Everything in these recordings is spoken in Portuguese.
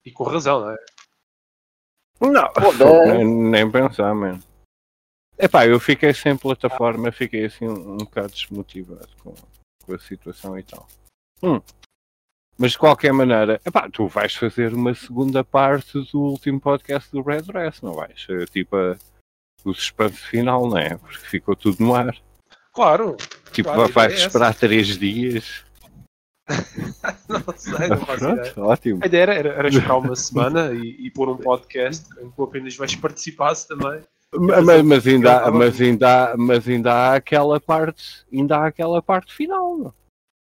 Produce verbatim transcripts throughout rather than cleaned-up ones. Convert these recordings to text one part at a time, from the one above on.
E com razão, não é? Não, Pô, nem, nem pensar, mano. Epá, eu fiquei sem plataforma, fiquei assim um, um bocado desmotivado com, com a situação e tal. Hum. Mas de qualquer maneira, epá, tu vais fazer uma segunda parte do último podcast do Red Dress, não vais? Tipo, a, o suspense final, não é? Porque ficou tudo no ar. Claro. Tipo, claro, vais é esperar essa. três dias. Não sei, não faço Pronto, ideia. ótimo. A ideia era, era, era esperar uma semana e, e pôr um podcast em que tu apenas vais participar-se também. Mas, mas, ainda, mas, ainda, mas ainda há aquela parte, ainda há aquela parte final, não?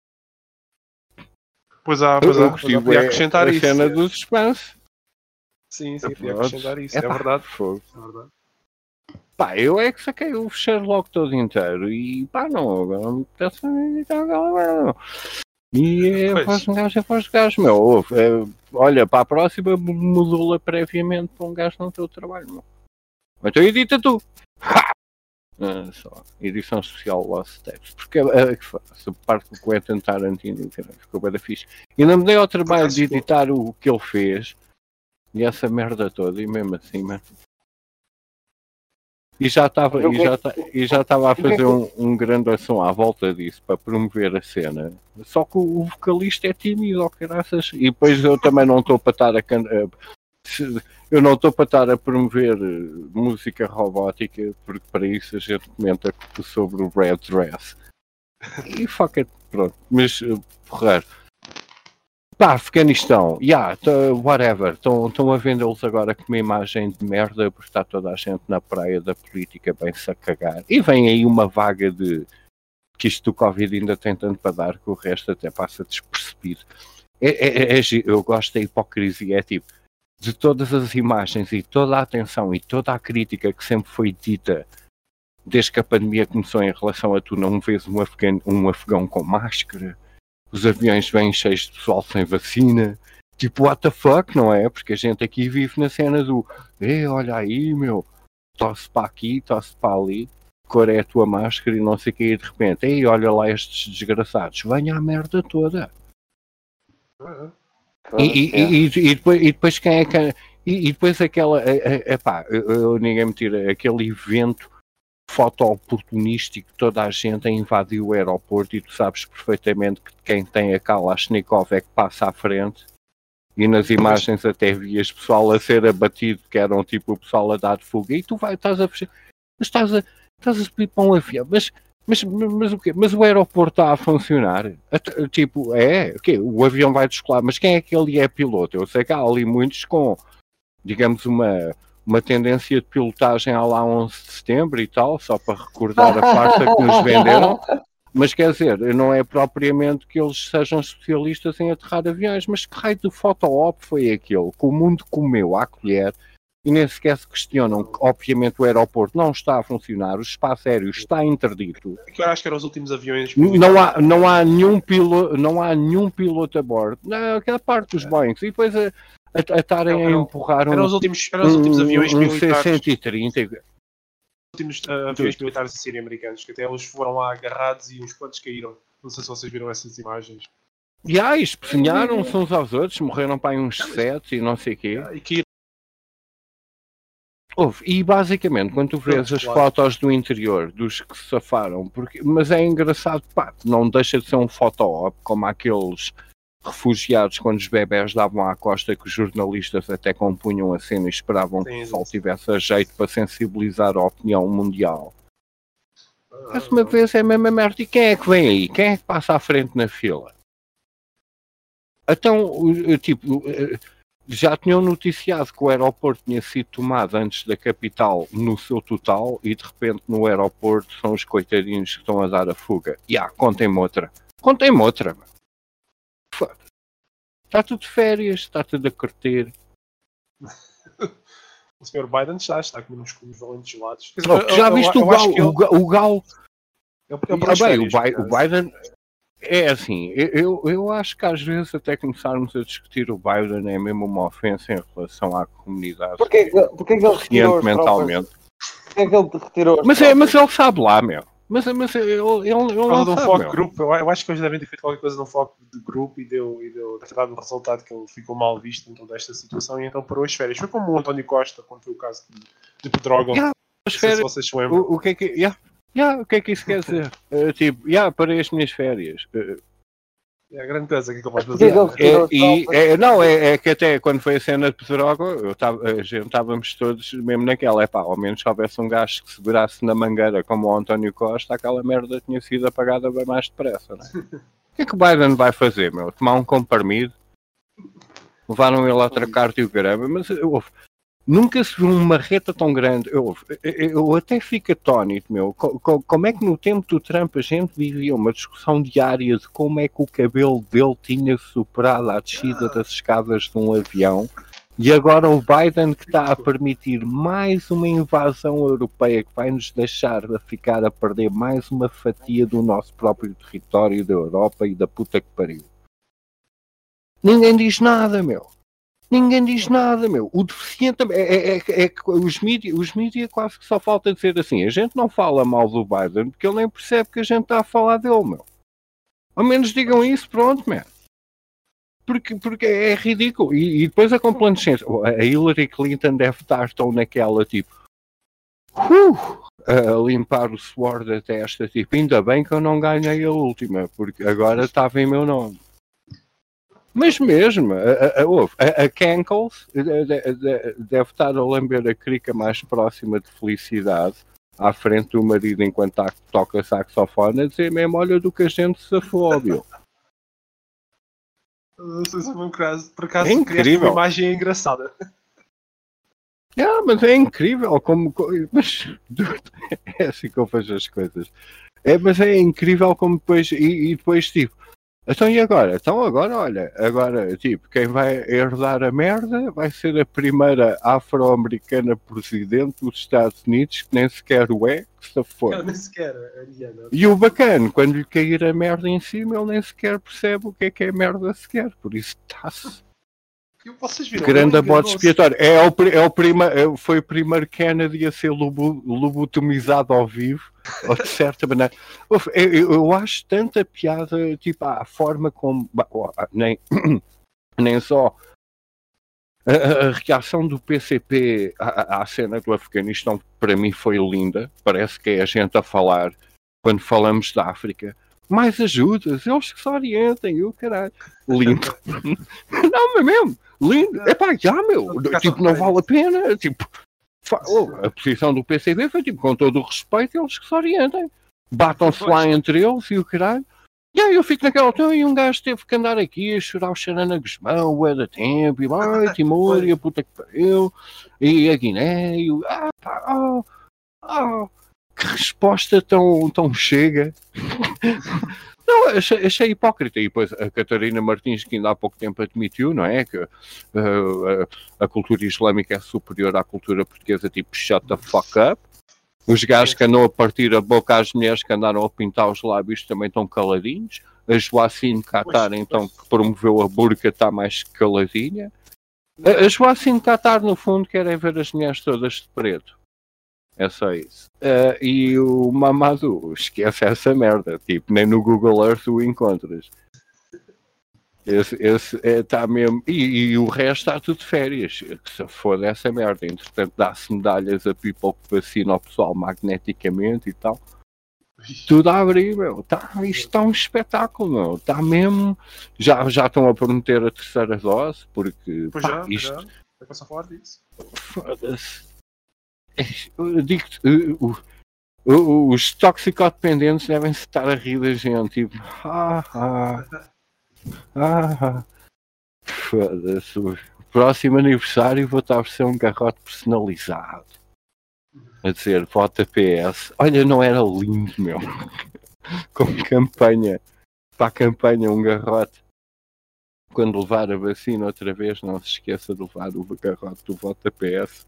Pois há, pois há, pois há. Podia é acrescentar a isso. cena do suspense. Sim, sim, podia acrescentar isso, é, é verdade. É verdade. Pá, eu é que saquei o Sherlock todo inteiro e pá, não, agora não me apetece aquela merda. E é voz de um gajo, é voz de gajo, meu. É, olha, para a próxima modula previamente para um gajo no teu trabalho, meu. Então edita tu. Ha! Ah, só. Edição social Lost Steps. Porque é que faço. A parte do Quentin Tarantino ficou bem da fixe. E não me dei ao trabalho de editar o que ele fez. E essa merda toda. E mesmo assim, mano. E já estava e já, e já estava a fazer um, um grande ação à volta disso para promover a cena. Só que o vocalista é tímido, ó caraças. E depois eu também não estou para estar a cantar. Eu não estou para estar a promover música robótica, porque para isso a gente comenta sobre o Red Dress. E fuck it, pronto. Mas, porra. Pá, Afeganistão, yeah, whatever, estão a vendê-los agora com uma imagem de merda porque está toda a gente na praia da política bem-se a cagar. E vem aí uma vaga de que isto do Covid ainda tem tanto para dar que o resto até passa despercebido. É, é, é, eu gosto da hipocrisia, é tipo, de todas as imagens e toda a atenção e toda a crítica que sempre foi dita desde que a pandemia começou em relação a tu não vês um afegão, um afegão com máscara. Os aviões vêm cheios de pessoal sem vacina. Tipo, what the fuck, não é? Porque a gente aqui vive na cena do ei, olha aí, meu, tosse para aqui, tosse para ali, cor é a tua máscara e não sei o que, e de repente, ei, olha lá estes desgraçados, venha a merda toda. Uhum. E, e, e, e, depois, e depois quem é que... E, e depois aquela... Epá, eu, eu, ninguém me tira, aquele evento foto-oportunístico, toda a gente a invadir o aeroporto e tu sabes perfeitamente que quem tem a Kalashnikov é que passa à frente e nas imagens até vias pessoal a ser abatido, que eram tipo o pessoal a dar de fuga e tu vai, estás a fechar, estás a, estás a subir para um avião, mas, mas, mas, mas o quê? Mas o aeroporto está a funcionar? Tipo, é, o quê? O avião vai descolar, mas quem é que ele é piloto? Eu sei que há ali muitos com, digamos, uma uma tendência de pilotagem à lá onze de setembro e tal, só para recordar a farsa que nos venderam, mas quer dizer, não é propriamente que eles sejam especialistas em aterrar aviões, mas que raio de foto-op foi aquele que o mundo comeu à colher e nem sequer se questionam que obviamente o aeroporto não está a funcionar, o espaço aéreo está interdito. Eu acho que eram os últimos aviões. Não há, não há nenhum piloto, não há nenhum piloto a bordo, não, aquela parte dos Boeings, e depois a a estarem a empurrar um, eram os últimos, eram os últimos aviões um, um militares. C cento e trinta. Os últimos uh, aviões militares da Síria americanos, que até eles foram lá agarrados e uns quantos caíram. Não sei se vocês viram essas imagens. E aí, especinharam-se uns aos outros, morreram para aí uns sete e não sei o quê. E que Houve, e basicamente, quando tu vês as claro. fotos do interior dos que se safaram, porque, mas é engraçado, pá, não deixa de ser um foto-op, como aqueles refugiados quando os bebés davam à costa que os jornalistas até compunham a cena e esperavam sim, que o pessoal tivesse a jeito para sensibilizar a opinião mundial. Mais uma vez é a mesma merda. E quem é que vem aí? Quem é que passa à frente na fila? Então, tipo, já tinham noticiado que o aeroporto tinha sido tomado antes da capital no seu total e de repente no aeroporto são os coitadinhos que estão a dar a fuga. E ah, contem-me outra. Contem-me outra, mano. Está tudo de férias, está tudo a curtir. O senhor Biden já está com uns valentes gelados. Oh, já viste o Gal? O Gal, o Gal eu, eu ah, bem, férias, o, Bi, o Biden é assim, eu, eu acho que às vezes até começarmos a discutir o Biden é mesmo uma ofensa em relação à comunidade. Porquê, porquê que ele retirou mentalmente. Porquê que ele retirou mas, é, mas ele sabe lá, meu. Mas, mas ele, ele, ele Por causa de um sabe, foco meu. grupo, eu, eu acho que eles devem ter feito qualquer coisa num foco de grupo e deu, e deu deve ter dado um resultado que ele ficou mal visto em toda esta situação e então parou as férias. Foi como o António Costa, quando foi o caso de, de Pedrógão. Yeah, Não sei se vocês se lembram. O, o que é que, yeah, yeah, o que é que isso quer dizer? Uh, tipo, yeah, parei as minhas férias. Uh, É a grande coisa que ele pode Porque fazer. ele é, retirou e, as é, não, é, é que até quando foi a cena de Pedrógão, eu tava, a gente estávamos todos mesmo naquela, é pá, ao menos se houvesse um gajo que segurasse na mangueira como o António Costa, aquela merda tinha sido apagada bem mais depressa, não é? O que é que o Biden vai fazer, meu? Tomar um comprimido? Levaram ele a tracar-te e o caramba, mas eu, nunca se viu uma marreta tão grande. Eu, eu até fico atónito, meu. Como é que no tempo do Trump a gente vivia uma discussão diária de como é que o cabelo dele tinha superado a descida das escadas de um avião e agora o Biden que está a permitir mais uma invasão europeia que vai nos deixar a ficar a perder mais uma fatia do nosso próprio território da Europa e da puta que pariu. Ninguém diz nada, meu. Ninguém diz nada, meu. O deficiente é, é, é, é que os mídias os mídia quase que só falta dizer assim, a gente não fala mal do Biden porque ele nem percebe que a gente está a falar dele, meu. Ao menos digam isso, pronto, meu. Porque, porque é ridículo. E, e depois a complacência. A Hillary Clinton deve estar tão naquela, tipo, uh, a limpar o suor da testa, tipo, ainda bem que eu não ganhei a última, porque agora estava em meu nome. Mas mesmo, a, a, a, a Cankles deve estar a lamber a crica mais próxima de felicidade à frente do marido enquanto toca saxofone a dizer mesmo, olha do que a gente se afóbio. Não sei se foi um caso, por acaso É incrível. Uma imagem engraçada. É, mas é incrível como... Mas, é assim que eu vejo as coisas. É, mas é incrível como depois... E, e depois, tipo... Então e agora? Então agora, olha, agora, tipo, quem vai herdar a merda vai ser a primeira afro-americana presidente dos Estados Unidos, que nem sequer o é, que se for. Nem sequer, Ariana. E o bacana, quando lhe cair a merda em cima, ele nem sequer percebe o que é que é merda sequer, por isso está-se. Grande bode expiatório. É o, é o prima, é, foi o primeiro Kennedy a ser lobo, lobotomizado ao vivo, ou de certa maneira. Eu, eu acho tanta piada, tipo, a forma como. Nem, nem só. A, a reação do P C P à, à cena do Afeganistão, para mim, foi linda. Parece que é a gente a falar, quando falamos da África. Mais ajudas, eles que se orientem, eu caralho. Lindo. Não, mas mesmo. Lindo. É pá, já, meu. Tipo, não vale a pena. Tipo, oh, a posição do P C B foi tipo, com todo o respeito, eles que se orientem. Batam-se lá entre eles e o caralho. E aí eu fico naquela altura e um gajo teve que andar aqui a chorar o Xarana Guzmão, o da tempo, e vai, Timor, e a puta que pariu, e a Guiné, e o. Ah, pá, oh, oh, que resposta tão, tão chega. Não, achei, achei hipócrita. E depois a Catarina Martins, que ainda há pouco tempo admitiu, não é? Que uh, a, a cultura islâmica é superior à cultura portuguesa, tipo, shut the fuck up. Os gajos que andam a partir a boca às mulheres que andaram a pintar os lábios também estão caladinhos. A Joacine Qatar, então, que promoveu a burca, está mais caladinha. A, a Joacine Qatar, no fundo, quer é ver as mulheres todas de preto. É só isso. Uh, e o Mamadou, esquece essa merda. Tipo, nem no Google Earth o encontras. Esse, esse está é, mesmo. E, e o resto está tudo de férias. Que se foda essa merda. Entretanto, dá-se medalhas a people que vacina o pessoal magneticamente e tal. Tudo a abrir, meu. Tá, isto está um espetáculo, meu. Está mesmo. Já, já estão a prometer a terceira dose, porque. Pois pá, já, isto... já. É para só falar disso. Foda-se. Eu digo-te, uh, uh, uh, os toxicodependentes devem estar a rir da gente, tipo, ah, ah, ah, ah. Foda-se, o próximo aniversário vou estar a ser um garrote personalizado, a dizer, vota P S. Olha, não era lindo, meu, com campanha, para a campanha um garrote. Quando levar a vacina outra vez, não se esqueça de levar o garrote do vota P S.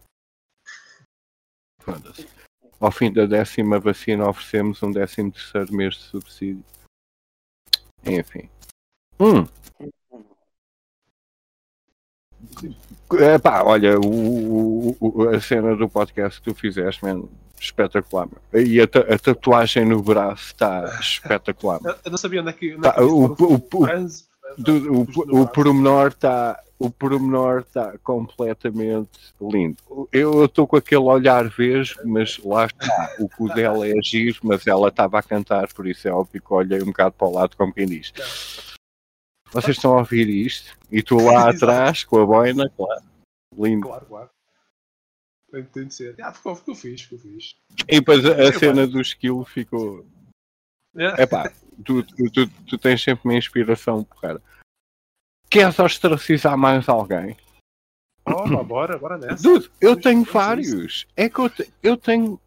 Foda-se. Ao fim da décima vacina oferecemos um décimo terceiro mês de subsídio. Enfim. Hum. É pá, olha, o, o, a cena do podcast que tu fizeste, man, espetacular. E a, a tatuagem no braço está espetacular. Eu não sabia onde é que, onde Tá, é que o, o, o, o, o, o pormenor está o pormenor está completamente lindo. Eu estou com aquele olhar vesgo, mas lá está. O cu dela é giro, mas ela estava a cantar, por isso é óbvio que olhei um bocado para o lado, como quem diz. Vocês estão a ouvir isto? E tu lá atrás, com a boina, claro. Lindo. Claro, claro. Tem, tem de ser. Ah, ficou, ficou fixe, ficou fixe. E depois a, a cena do skill ficou... É Epá, tu, tu, tu, tu tens sempre uma inspiração, porra. Queres ostracizar mais alguém? Oh, bora, bora nessa. Dude, eu tenho vários. É que eu, te, eu tenho...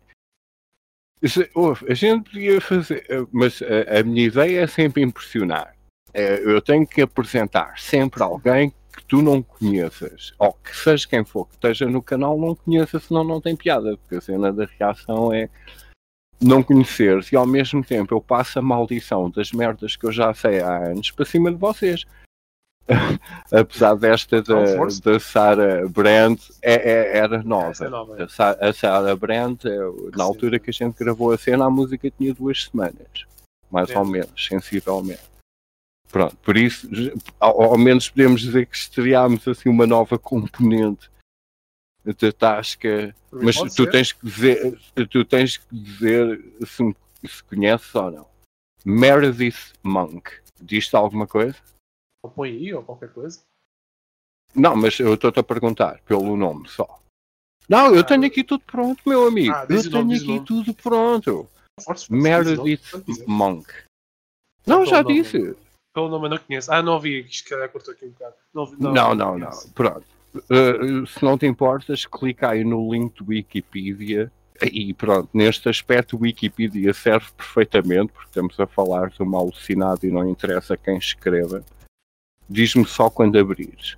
A gente podia fazer... Mas a, a minha ideia é sempre impressionar. Eu tenho que apresentar sempre alguém que tu não conheças. Ou que seja quem for que esteja no canal não conheça, senão não tem piada. Porque a cena da reação é... não conheceres e ao mesmo tempo eu passo a maldição das merdas que eu já sei há anos para cima de vocês. Apesar desta da, da Sarah Brand é, é, era nova. É nova é. A Sarah Brand, é, na altura que a gente gravou a cena, a música tinha duas semanas. Mais é. ou menos, sensivelmente. Pronto, por isso, ao, ao menos podemos dizer que estreámos assim uma nova componente da tasca, mas tu ser. tens que dizer, tu tens que dizer se, se conheces ou não. Meredith Monk, diz-te alguma coisa? Ou põe aí ou qualquer coisa? Não, mas eu estou-te a perguntar pelo nome só. Não, eu ah, tenho aqui tudo pronto, meu amigo. Ah, eu tenho aqui tudo pronto. Forte, forte, Meredith Monk. Não, já nome, disse. Pelo nome eu não conheço. Ah, não ouvi, isto que cortou aqui um bocado. Não, não, não. não, não. Pronto. Uh, se não te importas, clica aí no link do Wikipedia e pronto, neste aspecto o Wikipedia serve perfeitamente porque estamos a falar de uma alucinada e não interessa quem escreva. Diz-me só quando abrires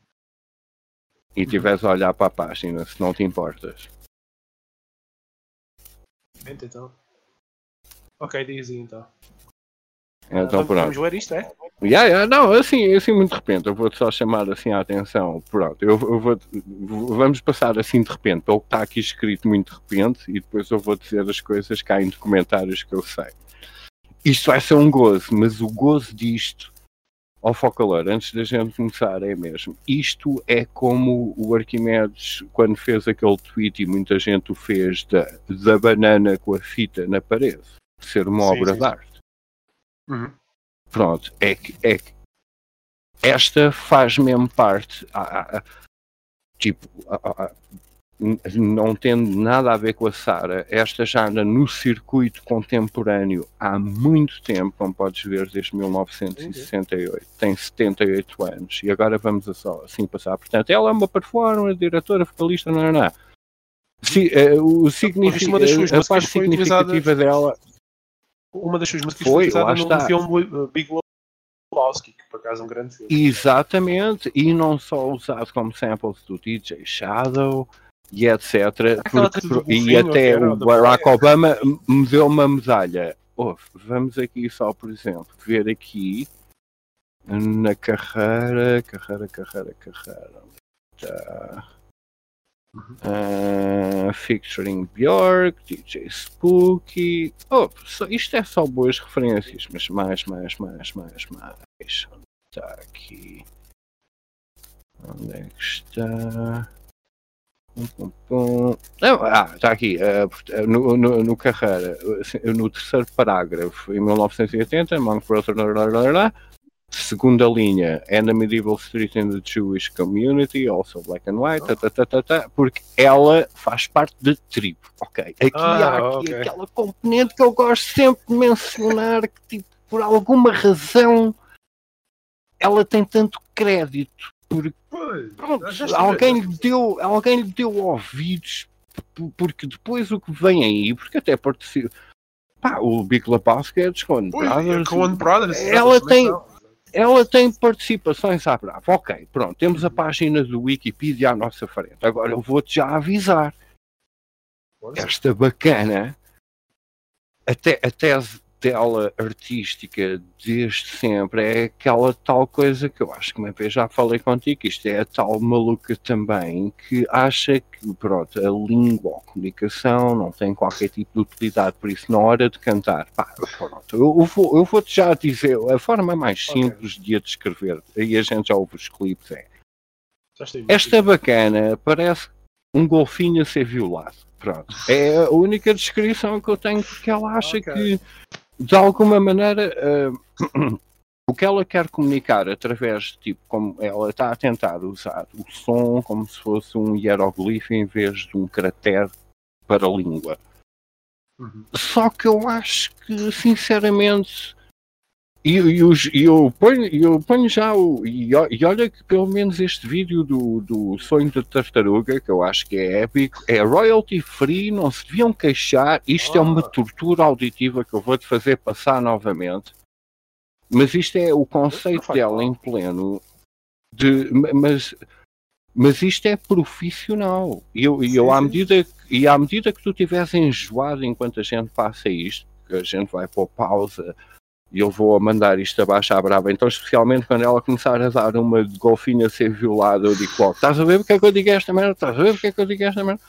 e estiveres a olhar para a página, se não te importas. Então. Ok, diz então. Então, uh, vamos, vamos ver isto, é? Yeah, yeah, não, assim, assim muito de repente, eu vou-te só chamar assim a atenção, pronto, eu, eu vou vamos passar assim de repente, pelo que está aqui escrito muito de repente, e depois eu vou dizer as coisas cá em documentários que eu sei. Isto vai ser um gozo, mas o gozo disto, ó Focalor, antes da gente começar, é mesmo, isto é como o Arquimedes, quando fez aquele tweet, e muita gente o fez, da, da banana com a fita na parede, ser uma sim, obra sim. de arte. Uhum. Pronto, é que, é que esta faz mesmo parte, a, a, tipo, a, a, não tendo nada a ver com a Sarah, esta já anda no circuito contemporâneo há muito tempo, como podes ver, desde mil novecentos e sessenta e oito, tem setenta e oito anos, e agora vamos a só assim passar, portanto, ela é uma performer, diretora, vocalista, não é nada. Si, uh, o signific, uma das suas a parte significativa dela... Uma das suas músicas foi utilizada no, no filme uh, Big Lebowski, que por acaso é um grande filme. Exatamente, e não só usado como samples do D J Shadow e etcétera. Porque, por, e até o Barack Obama me deu uma medalha. Oh, vamos aqui só, por exemplo, ver aqui na carreira, carreira, carreira, carreira. Tá. Uh, featuring Björk, D J Spooky. Oh, só, isto é só boas referências, mas mais, mais, mais, mais, mais. Onde está aqui? Onde é que está? Pum, pum, pum. Não, ah, está aqui. Uh, no, no, no carreira, no terceiro parágrafo, em mil novecentos e oitenta, Monk Brother. Segunda linha, and the medieval street in the Jewish community, also black and white, ta, ta, ta, ta, ta, porque ela faz parte da tribo, ok? Aqui ah, há aqui okay. aquela componente que eu gosto sempre de mencionar, que tipo, por alguma razão ela tem tanto crédito, porque pronto, alguém, lhe deu, alguém lhe deu ouvidos, porque depois o que vem aí, porque até participa, pá, o Big Lebowski é dos Coen Brothers, Coen Brothers, ela tem... Ela tem participações à brava. Ok, pronto, temos a página do Wikipedia à nossa frente. Agora eu vou-te já avisar. Esta bacana, a, te, a tese dela artística desde sempre é aquela tal coisa que eu acho que uma vez já falei contigo, isto é a tal maluca também que acha que pronto, a língua ou a comunicação não tem qualquer tipo de utilidade, por isso na hora de cantar, pá, pronto, eu, eu, vou, eu vou-te já dizer, a forma mais simples okay. de a descrever, e a gente já ouve os clipes, é esta bacana parece um golfinho a ser violado. Pronto. É a única descrição que eu tenho, porque ela acha okay. que de alguma maneira uh, o que ela quer comunicar através de tipo, como ela está a tentar usar o som como se fosse um hieroglifo em vez de um caractere para a língua. Uhum. Só que eu acho que sinceramente E, e, os, e eu, ponho, eu ponho já o. E, e olha que pelo menos este vídeo do, do Sonho da Tartaruga, que eu acho que é épico, é royalty free, não se deviam queixar. Isto ah. é uma tortura auditiva que eu vou-te fazer passar novamente. Mas isto é o conceito dela em pleno. De, mas, mas isto é profissional. E eu, sim, eu, à medida, e à medida que tu estiveres enjoado enquanto a gente passa isto, que a gente vai pôr pausa. E eu vou mandar isto abaixo à brava. Então, especialmente quando ela começar a dar uma de golfinho a ser violada, eu digo logo, estás a ver porque é que eu digo esta merda? Estás a ver porque é que eu digo esta merda?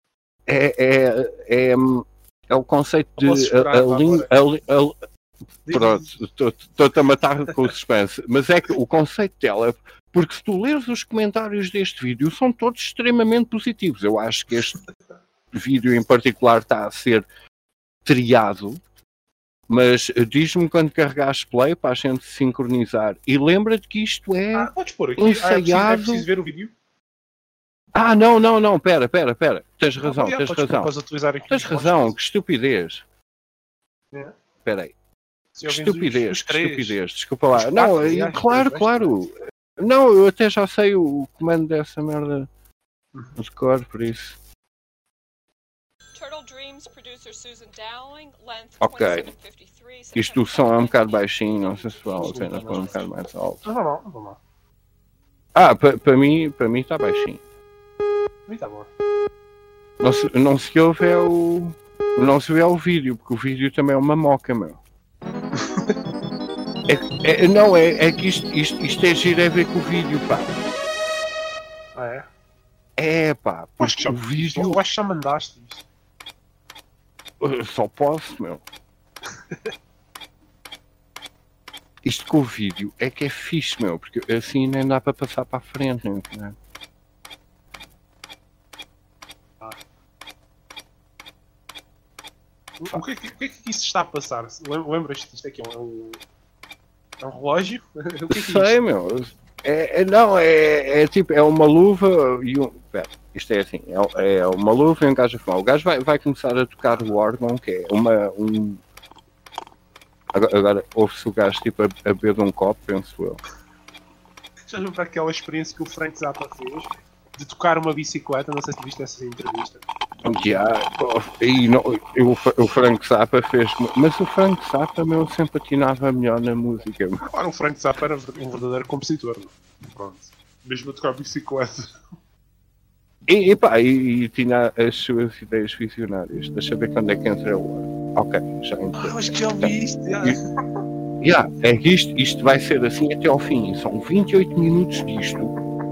É, é, é, é o conceito de... Esperar, a, a, a, a, pronto, estou-te a matar com o suspense. Mas é que o conceito dela... Porque se tu leres os comentários deste vídeo, são todos extremamente positivos. Eu acho que este vídeo em particular está a ser triado. Mas diz-me quando carregares play para a gente sincronizar. E lembra-te que isto é ah, podes pôr aqui. ensaiado... Ah, é, preciso, é preciso ver o vídeo? Ah, não, não, não. Pera, pera, pera. Tens razão, ah, tens podes, razão. Podes utilizar aqui tens razão, que estupidez. É. Espera aí. Que estupidez, os, os que estupidez. Desculpa lá. Quatro, não, aliás, claro, claro. Não, eu até já sei o comando dessa merda de cor, por isso. Ok. Isto o som é um bocado baixinho, não sei se vale a pena pôr um bocado mais alto. Não, não, não, não. Ah, para mim para mim está baixinho. Para mim está bom. Não se, não se ouve é o... Não se vê o vídeo, porque o vídeo também é uma moca, meu. é, é, não, é, é que isto, isto, isto é giro, é ver com o vídeo, pá. Ah, é? É, pá. Porque já, o vídeo... Eu acho que já mandaste isto. Só posso, meu. Isto com o vídeo é que é fixe, meu, porque assim nem dá para passar para a frente, né? Ah. O que, é que, o que é que isso está a passar? Lembras-te disto aqui? É um, é um relógio? O que é que sei, é meu. É, é, não, é, é tipo, é uma luva e um... Pera, isto é assim, é, é uma luva e um gajo a fumar. O gajo vai, vai começar a tocar o órgão, que é uma... Um... Agora, agora ouve-se o gajo tipo a, a beber de um copo, penso eu. Já lembro para aquela experiência que o Frank Zappa fez de tocar uma bicicleta, não sei se viste essa entrevista. Yeah, e não, eu, o Frank Zappa fez, mas o Frank Zappa meu, sempre atinava melhor na música. Claro, o Frank Zappa era um verdadeiro compositor. Pronto. Mesmo a tocar bicicleta. E, e pá, e, e tinha as suas ideias visionárias. Deixa eu ver quando é que entra o. Ok, já entrou. Ah, acho que já ouvi isto. Já. Yeah, é que isto, isto vai ser assim até ao fim. São vinte e oito minutos disto.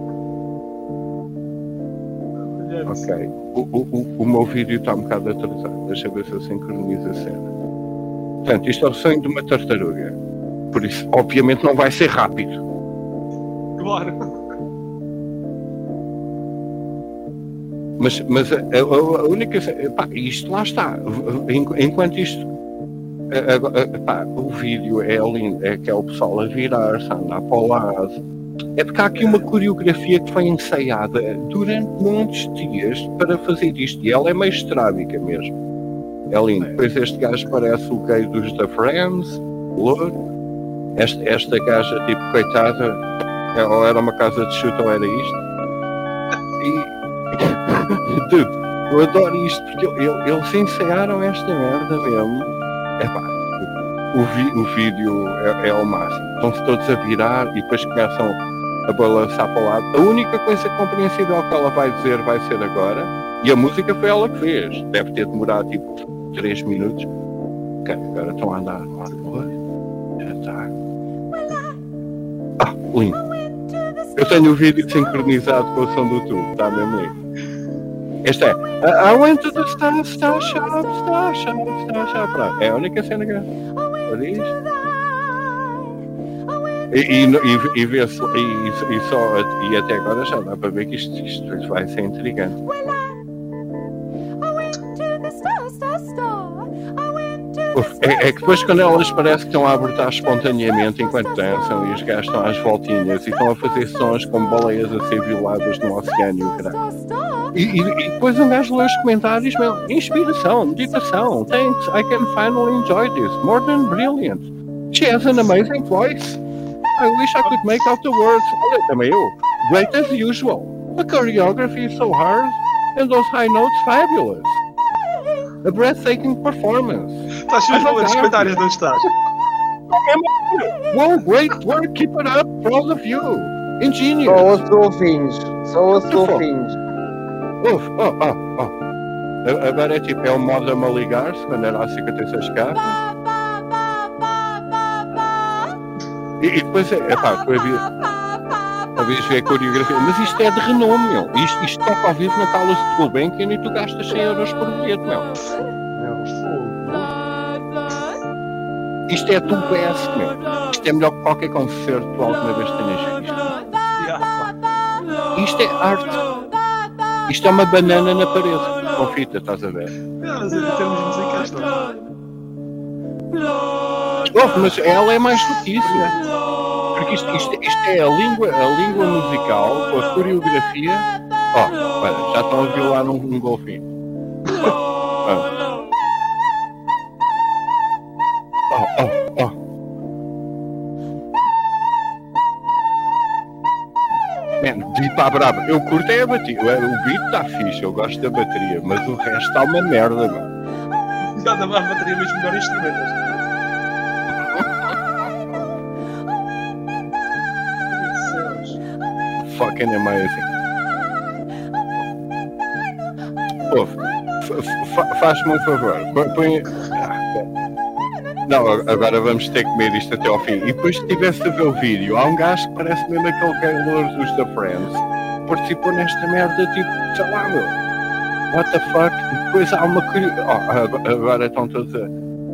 Ok. O, o, o meu vídeo está um bocado atrasado. Deixa eu ver se eu sincronizo a cena. Portanto, isto é o sonho de uma tartaruga. Por isso, obviamente, não vai ser rápido. Claro. Mas, mas a, a, a única... Pá, isto lá está. Enquanto isto... A, a, pá, o vídeo é lindo. É que é o pessoal a virar-se, a andar para o lado. É porque há aqui uma coreografia que foi ensaiada durante muitos dias para fazer isto. E ela é meio estrábica mesmo. É lindo. Depois este gajo parece o gay dos The Friends. Louro. Esta, esta gaja, tipo, coitada, ou era uma casa de chute ou era isto. E... Dude, eu adoro isto porque eles, eles ensaiaram esta merda mesmo. Epá, o, vi, o vídeo é, é ao máximo. Estão-se todos a virar e depois começam a balançar para o lado. A única coisa compreensível que ela vai dizer vai ser agora, e a música foi ela que fez. Deve ter demorado tipo três minutos. Ok, agora estão a andar. Já está. Ah, lindo. Eu tenho o vídeo sincronizado com o som do tubo, está mesmo lindo. Este é I went to the Star, Star Shop, Star Shop, Star Shop. Pronto, é a única cena que eu diz. E, e, e, e, vê -se, e, e, só, e até agora já dá para ver que isto, isto vai ser intrigante. Uf, é, é que depois quando elas parecem que estão a abortar espontaneamente enquanto dançam e os gajos estão às voltinhas e estão a fazer sons como baleias a ser violadas no oceano, caralho. E, e, e depois um gajo lê os comentários, meu, inspiração, meditação, thanks, I can finally enjoy this, more than brilliant. She has an amazing voice. I wish I could make out the words. Olha, também eu. Great as usual. The choreography is so hard and those high notes fabulous. A breathtaking performance. Estás a falar dos comentários, não estás? Well, great work, keep it up, proud of you. Ingenious. Só os golfinhos. Só os golfinhos. Uf, oh, oh, oh. Agora é tipo, é o modo a me ligar-se quando era a cinquenta e seis K. E, e depois é, pá, tu havias ver a coreografia, mas isto é de renome, meu. Isto, isto toca ao vivo na Palace de Gulbenkian e tu gastas cem euros por bilhete, meu. Isto é do best, meu. Isto é melhor que qualquer concerto que tu alguma vez tenhas visto. Isto é arte. Isto é uma banana na parede, com fita, estás a ver? Não, mas em termos musicais, não. Oh, mas ela é mais do que isso. Porque isto, isto, isto é a língua, a língua musical com a coreografia. Oh, olha, já estão a violar um, um golfinho. Oh, oh, oh. Man, vi para a brava. Eu curto é a bateria. O beat está fixe, eu gosto da bateria, mas o resto está uma merda, mano. Já dá a bateria mesmo melhor instrumento. Fucking amazing. Pô, faz-me um favor. Põe... Não, agora vamos ter que comer isto até ao fim. E depois, se tivesse a ver o vídeo, há um gajo que parece mesmo aquele calor dos da Friends. Participou nesta merda, tipo, sei lá, meu. What the fuck? E depois há uma. Oh, agora estão todos a.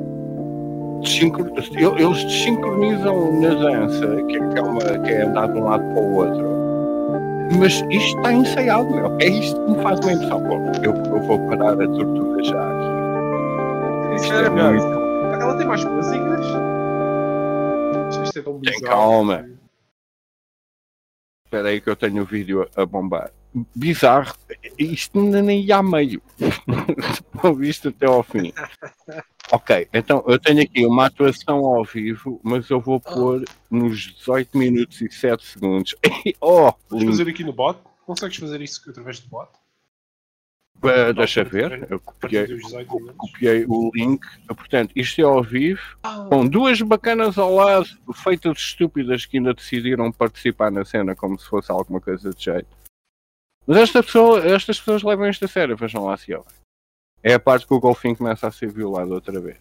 Eles desincronizam na dança, que é, uma, que é andar de um lado para o outro. Mas isto está ensaiado, meu. É isto que me faz uma impressão. Pô, eu, eu vou parar a tortura já aqui. Isto era melhor. Muito... Ela tem mais músicas? Isto é tão bizarro. Tem calma. Espera aí que eu tenho o vídeo a bombar. Bizarro. Isto ainda nem ia a meio. Não viste até ao fim. Ok, então eu tenho aqui uma atuação ao vivo, mas eu vou pôr nos dezoito minutos e sete segundos. Oh, Vamos fazer aqui no bot? Consegues fazer isso através do bot? Uh, deixa ver, eu copiei, copiei o link. Portanto, isto é ao vivo, com duas bacanas ao lado, feitas estúpidas que ainda decidiram participar na cena como se fosse alguma coisa de jeito. Mas esta pessoa, estas pessoas levam isto a sério, vejam lá se ouvem. É a parte que o golfinho começa a ser violado outra vez.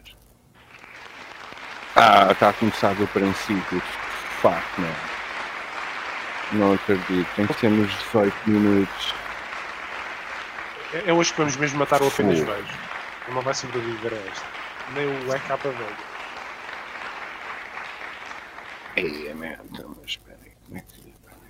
Ah, está a começar do princípio. Fuck, não. Não acredito. Tem que ser nos dezoito minutos. É, é hoje que vamos mesmo matar o apenas vejo. Ele não vai sobreviver a esta. Nem o E K velho. Ei, merda, mas espera aí. Como é que...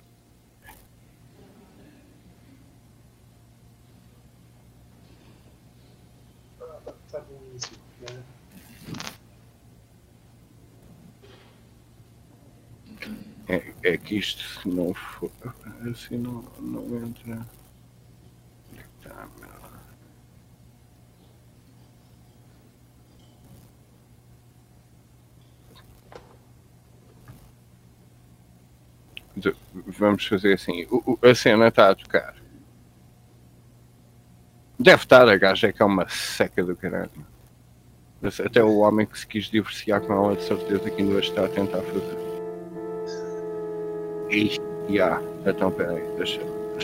É, é que isto, se não for assim, não, não entra. Tá, vamos fazer assim: o, o, a cena está a tocar. Deve estar, a gaja é que é uma seca do caralho. Até o homem que se quis divorciar com ela, de certeza que ainda está a tentar fazer. E, já, então peraí, deixa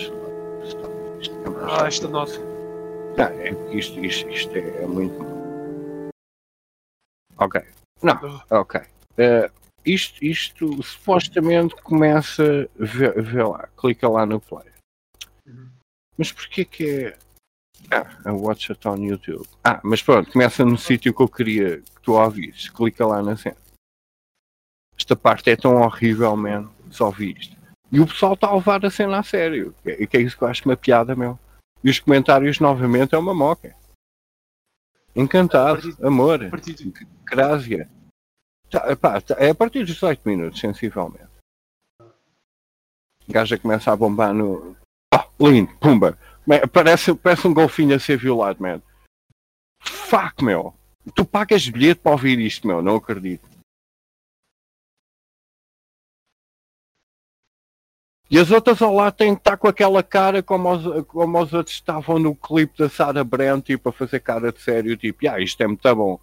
eu. Ah, esta nota. Não, é porque isto, isto, isto é muito. Ok. Não, ok. Uh, isto, isto supostamente começa. Vê, vê lá, clica lá no play. Uhum. Mas porquê que é. Ah, a Watch It on YouTube. Ah, mas pronto, começa no sítio que eu queria que tu ouvisses. Clica lá na cena. Esta parte é tão horrível, man. Só vi isto. E o pessoal está a levar a cena a sério. Que, que é isso que eu acho uma piada, meu. E os comentários novamente é uma moca. Encantado, A partir- amor, a partir de- Grácia. Tá, pá, tá, é a partir dos dezoito minutos, sensivelmente. O gajo começa a bombar no. Oh, lindo, pumba. Parece, parece um golfinho a ser violado, man. Fuck, meu. Tu pagas bilhete para ouvir isto, meu. Não acredito. E as outras ao lado têm que estar com aquela cara como os, como os outros estavam no clipe da Sarah Brand, tipo, a fazer cara de sério, tipo, ah, isto é muito bom.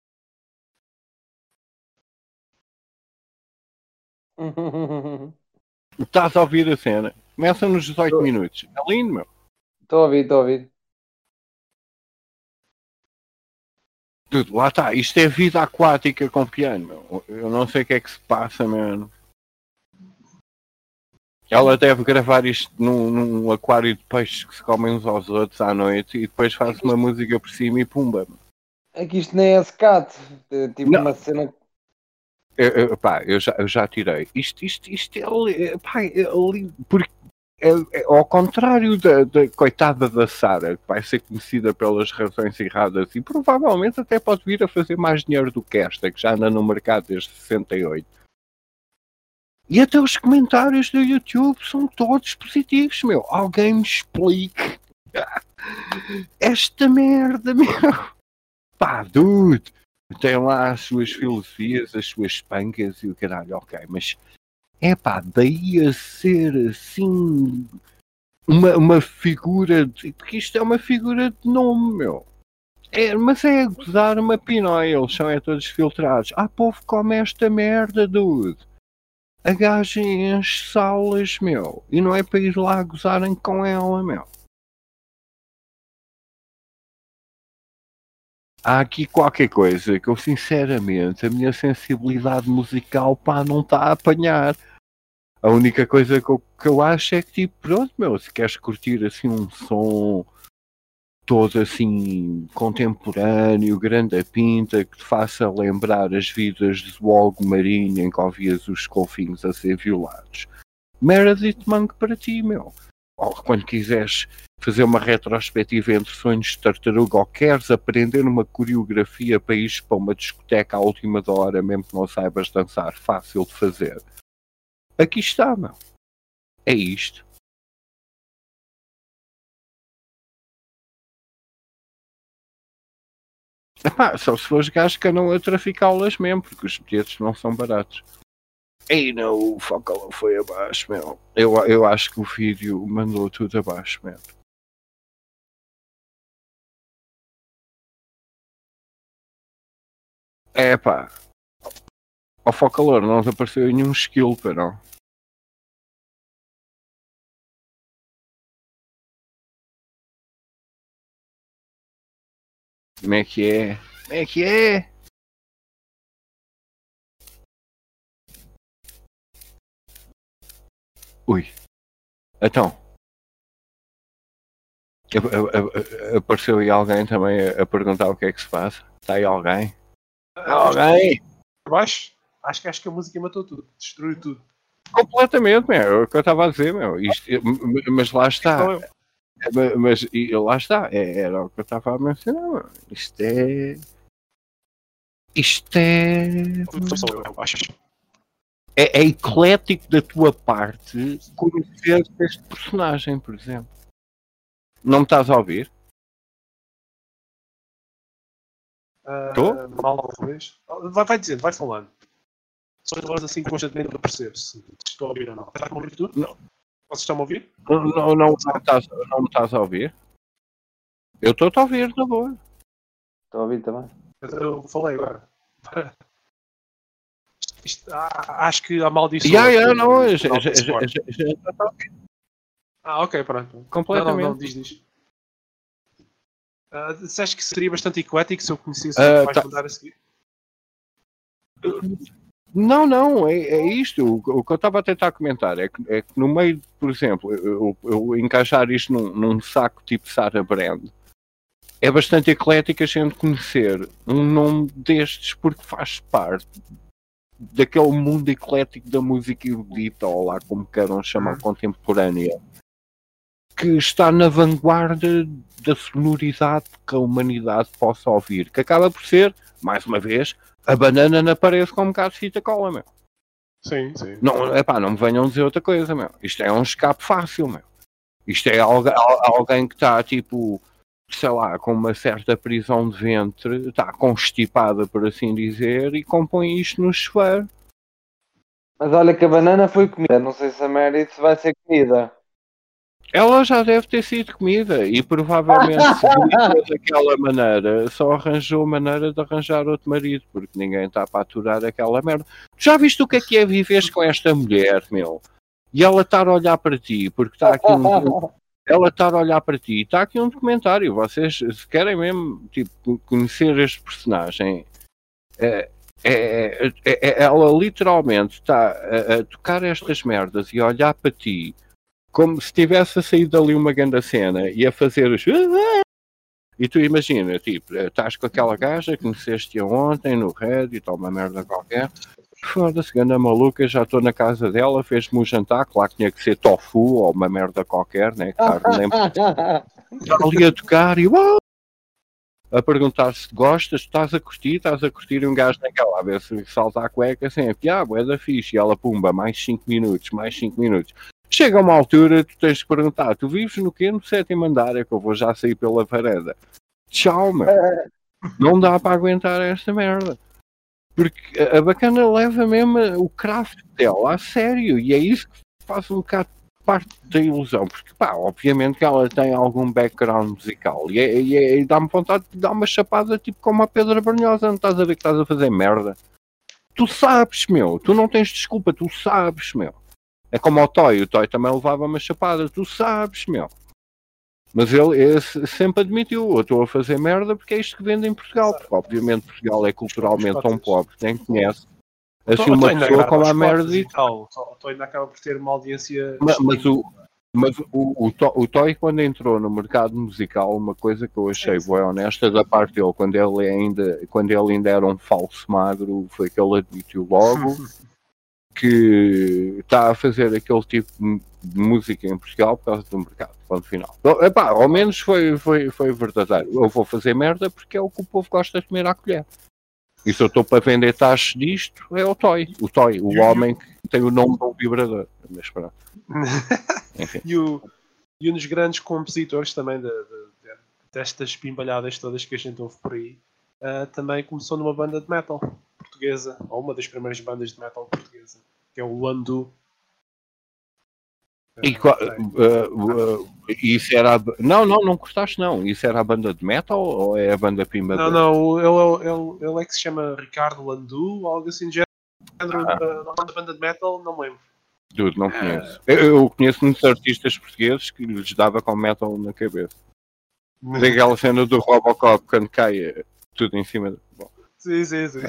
Estás a ouvir a cena. Começa nos dezoito minutos. É lindo, meu. Estou a ouvir, estou a ouvir. Tudo, lá está. Isto é vida aquática com piano, meu. Eu não sei o que é que se passa, mano. Ela deve gravar isto num, num aquário de peixes que se comem uns aos outros à noite e depois faz uma música por cima e pumba. É que isto nem é scat. É tipo Não. uma cena. Eu, eu, pá, eu já, eu já tirei. Isto, isto, isto é ali, pá, é ali, porque é, é, ao contrário da, da coitada da Sarah, que vai ser conhecida pelas razões erradas e provavelmente até pode vir a fazer mais dinheiro do que esta, que já anda no mercado desde sessenta e oito. E até os comentários do YouTube são todos positivos, meu. Alguém me explique esta merda, meu. Pá, dude. Tem lá as suas filosofias, as suas pancas e o caralho, ok. Mas, é pá, daí a ser assim... Uma, uma figura... De, porque isto é uma figura de nome, meu. É, mas é gozar uma pinóia. Eles são é todos filtrados. Ah, povo come esta merda, dude. A gaja enche salas, meu. E não é para ir lá gozarem com ela, meu. Há aqui qualquer coisa que eu, sinceramente, a minha sensibilidade musical, pá, não está a apanhar. A única coisa que eu, que eu acho é que, tipo, pronto, meu, se queres curtir, assim, um som todo, assim, contemporâneo, grande a pinta, que te faça lembrar as vidas do algo marinho em que ouvias os golfinhos a ser violados. Meredith Monk para ti, meu. Ou quando quiseres fazer uma retrospectiva entre sonhos de tartaruga ou queres aprender uma coreografia para ir para uma discoteca à última da hora, mesmo que não saibas dançar, fácil de fazer. Aqui está, meu. É isto. Epá, só se fores gajos que andam a traficá-las mesmo, porque os bilhetes não são baratos. Ei, não, o Focala foi abaixo, meu. Eu, eu acho que o vídeo mandou tudo abaixo, meu. É pá. Ao Focalor não te apareceu nenhum skill, para não. Como é que é? Como é que é? Ui. Então. Apareceu aí alguém também a, a perguntar o que é que se passa? Está aí alguém? Alguém? Abaixo? Acho que acho que a música matou tudo, destruiu tudo. Completamente, meu. É o que eu estava a dizer, meu. Isto, mas lá está. Mas e, lá está. É, era o que eu estava a mencionar, meu. Isto é. Isto é. É, é eclético da tua parte conhecer este personagem, por exemplo. Não me estás a ouvir? Estou? Uh, mal talvez. Vai, vai dizendo, vai falando. Só agora assim constantemente para perceber se estou a ouvir ou não. Está a ouvir tudo? Não. Vocês estão a ouvir? Não, não, não, me estás, não me estás a ouvir? Eu estou a ouvir, na boa. Estou a ouvir também. Eu falei agora. Isto, ah, acho que a maldição. Já, já, não, já, já, já, já, já está a ouvir. Ah, ok, pronto. Completamente. Não, não, não diz, diz. Uh, disseste que seria bastante eclético se eu conhecesse Uh, o que vais tá. mandar a seguir? Não, não, é, é isto. O, o que eu estava a tentar comentar é que, é que no meio, por exemplo, eu, eu encaixar isto num, num saco tipo Sarah Brand é bastante eclético a gente conhecer um nome destes porque faz parte daquele mundo eclético da música erudita, ou lá como queiram chamar, contemporânea, que está na vanguarda da sonoridade que a humanidade possa ouvir, que acaba por ser, mais uma vez, a banana na parede com um bocado de fita cola, meu. Sim, sim. Não, epá, não me venham dizer outra coisa, meu. Isto é um escape fácil, meu. Isto é alga, alguém que está, tipo, sei lá, com uma certa prisão de ventre, está constipada, por assim dizer, e compõe isto no chuveiro. Mas olha que a banana foi comida. Não sei se a Meredith vai ser comida. Ela já deve ter sido comida e provavelmente se gritou daquela maneira, só arranjou maneira de arranjar outro marido, porque ninguém está para aturar aquela merda. Já viste o que é que é viveres com esta mulher, meu? E ela estar a olhar para ti, porque está aqui um... ela estar a olhar para ti, está aqui um documentário. Vocês, se querem mesmo tipo, conhecer este personagem, é, é, é, é, ela literalmente está a, a tocar estas merdas e a olhar para ti como se tivesse a sair dali uma grande cena e a fazer os... E tu imagina, tipo, estás com aquela gaja, conheceste-a ontem no Reddit ou uma merda qualquer, foda-se, ganda maluca, já estou na casa dela, fez-me um jantar, claro que tinha que ser tofu ou uma merda qualquer, né? Claro, nem... Está ali a tocar e uau! A perguntar se gostas, estás a curtir, estás a curtir um gajo naquela, a ver se salta a cueca sempre, ah, é da fixe, e ela pumba, mais cinco minutos, mais cinco minutos. Chega uma altura, tu tens de perguntar, tu vives no quê? No sétimo andar, é que eu vou já sair pela varanda. Tchau, meu. Não dá para aguentar esta merda. Porque a bacana leva mesmo o craft dela a sério, e é isso que faz um bocado parte da ilusão, porque pá, obviamente que ela tem algum background musical, e, é, e, é, e dá-me vontade de dar uma chapada tipo como a Pedra Brunhosa, não estás a ver que estás a fazer merda? Tu sabes, meu, tu não tens desculpa, tu sabes, meu. É como o Toy, o Toy também levava uma chapada, tu sabes, meu. Mas ele, ele sempre admitiu, eu estou a fazer merda porque é isto que vende em Portugal, porque obviamente Portugal é culturalmente tão pobre, quem conhece, assim uma pessoa como a Meredith... O Toy ainda acaba por ter uma audiência... Mas, mas, o, mas o, o, o Toy, quando entrou no mercado musical, uma coisa que eu achei boa honesta da parte dele, quando ele ainda, quando ele ainda era um falso magro, foi que ele admitiu logo... que está a fazer aquele tipo de música em Portugal por causa do mercado, ponto final. Então, epá, ao menos foi, foi, foi verdadeiro. Eu vou fazer merda porque é o que o povo gosta de comer à colher. E se eu estou para vender taxas disto, é o Toy. O Toy, o homem que tem o nome de um vibrador. Mas pronto. Enfim. E, o, e um dos grandes compositores também de, de, de, destas pimbalhadas todas que a gente ouve por aí, uh, também começou numa banda de metal portuguesa, ou uma das primeiras bandas de metal portuguesa, que é o Landu. E qual, uh, uh, isso era a, não, não, não gostaste não. Isso era a banda de metal ou é a banda pimba? Não, não, ele, ele, ele é que se chama Ricardo Landu, ou algo assim de género, ah. da banda de metal, não me lembro. Dude, não conheço. Eu, eu conheço muitos artistas portugueses que lhes dava com metal na cabeça. Daquela cena do Robocop quando cai tudo em cima de... Bom. Sim, sim, sim.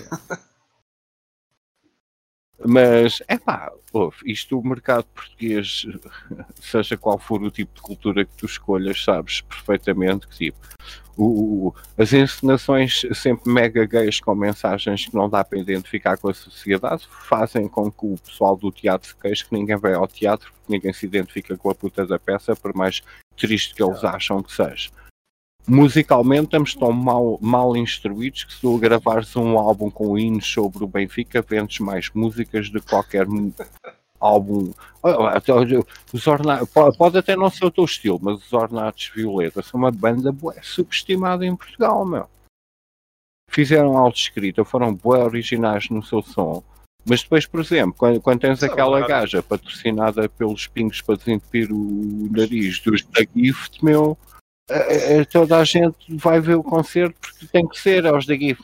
Mas, é pá, isto o mercado português, seja qual for o tipo de cultura que tu escolhas, sabes perfeitamente que tipo, o, o, as encenações sempre mega gays com mensagens que não dá para identificar com a sociedade fazem com que o pessoal do teatro se queixe que ninguém vai ao teatro porque ninguém se identifica com a puta da peça, por mais triste que eles acham que seja. Musicalmente estamos tão mal, mal instruídos que se tu gravares um álbum com hinos sobre o Benfica, vendes mais músicas de qualquer álbum. Os ornatos, pode até não ser o teu estilo, mas os Ornatos Violeta são uma banda bué subestimada em Portugal, meu. Fizeram auto-escrita, foram bué originais no seu som. Mas depois, por exemplo, quando, quando tens Sabe aquela nada. gaja patrocinada pelos pingos para desentupir o nariz dos da Gift, meu... Uh, toda a gente vai ver o concerto porque tem que ser aos da GIF.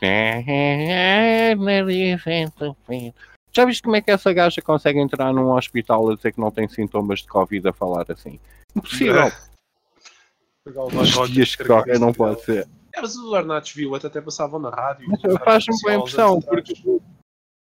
Já viste como é que essa gaja consegue entrar num hospital a dizer que não tem sintomas de Covid a falar assim? Impossível. Os dias que correm não pode ser. É, mas os Ornatos Violeta até passavam na rádio. Faz-me boa impressão porque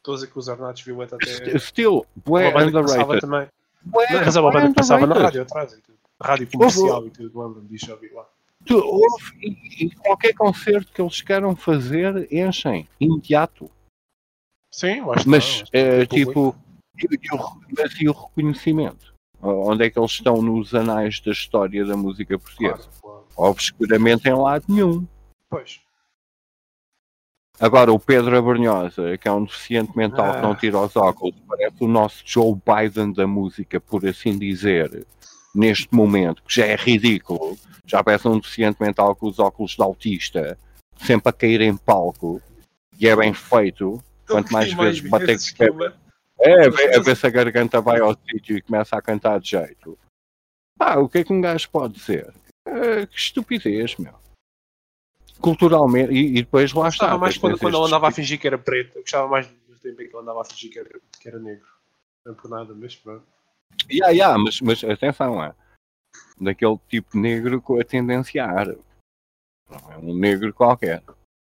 Estou a dizer que os Ornatos Violeta até... Still, bué uma banda que passava underrated. também. Bué, Não, mas é uma bué banda que passava na underrated. rádio atrás e tudo. Rádio comercial e tudo, lembro-me disso, já vi lá. Tu, ouve, e, e qualquer concerto que eles queiram fazer, enchem, imediato. Sim, eu acho que Mas, não, eh, acho que é público. tipo, e, e o, mas e o reconhecimento? Onde é que eles estão nos anais da história da música portuguesa? Claro, claro. Obscuramente em lado nenhum. Pois. Agora, o Pedro Abrunhosa, que é um deficiente mental Ah. que não tira os óculos, parece o nosso Joe Biden da música, por assim dizer, neste momento, que já é ridículo. Já parece um deficiente mental com os óculos de autista, sempre a cair em palco, e é bem feito. Quanto mais vezes bater com o É, a ver, a ver se a garganta vai ao sítio e começa a cantar de jeito. Ah, o que é que um gajo pode dizer? Ah, que estupidez, meu. Culturalmente, e, e depois lá está. Gostava mais depois quando, tens quando ele estes andava a fingir que era preto. Eu gostava mais do tempo em que ele andava a fingir que era, que era negro. Não é por nada, mas pronto. Yeah, yeah, mas, mas atenção lá. Daquele tipo negro com a tendência árabe. Não é um negro qualquer.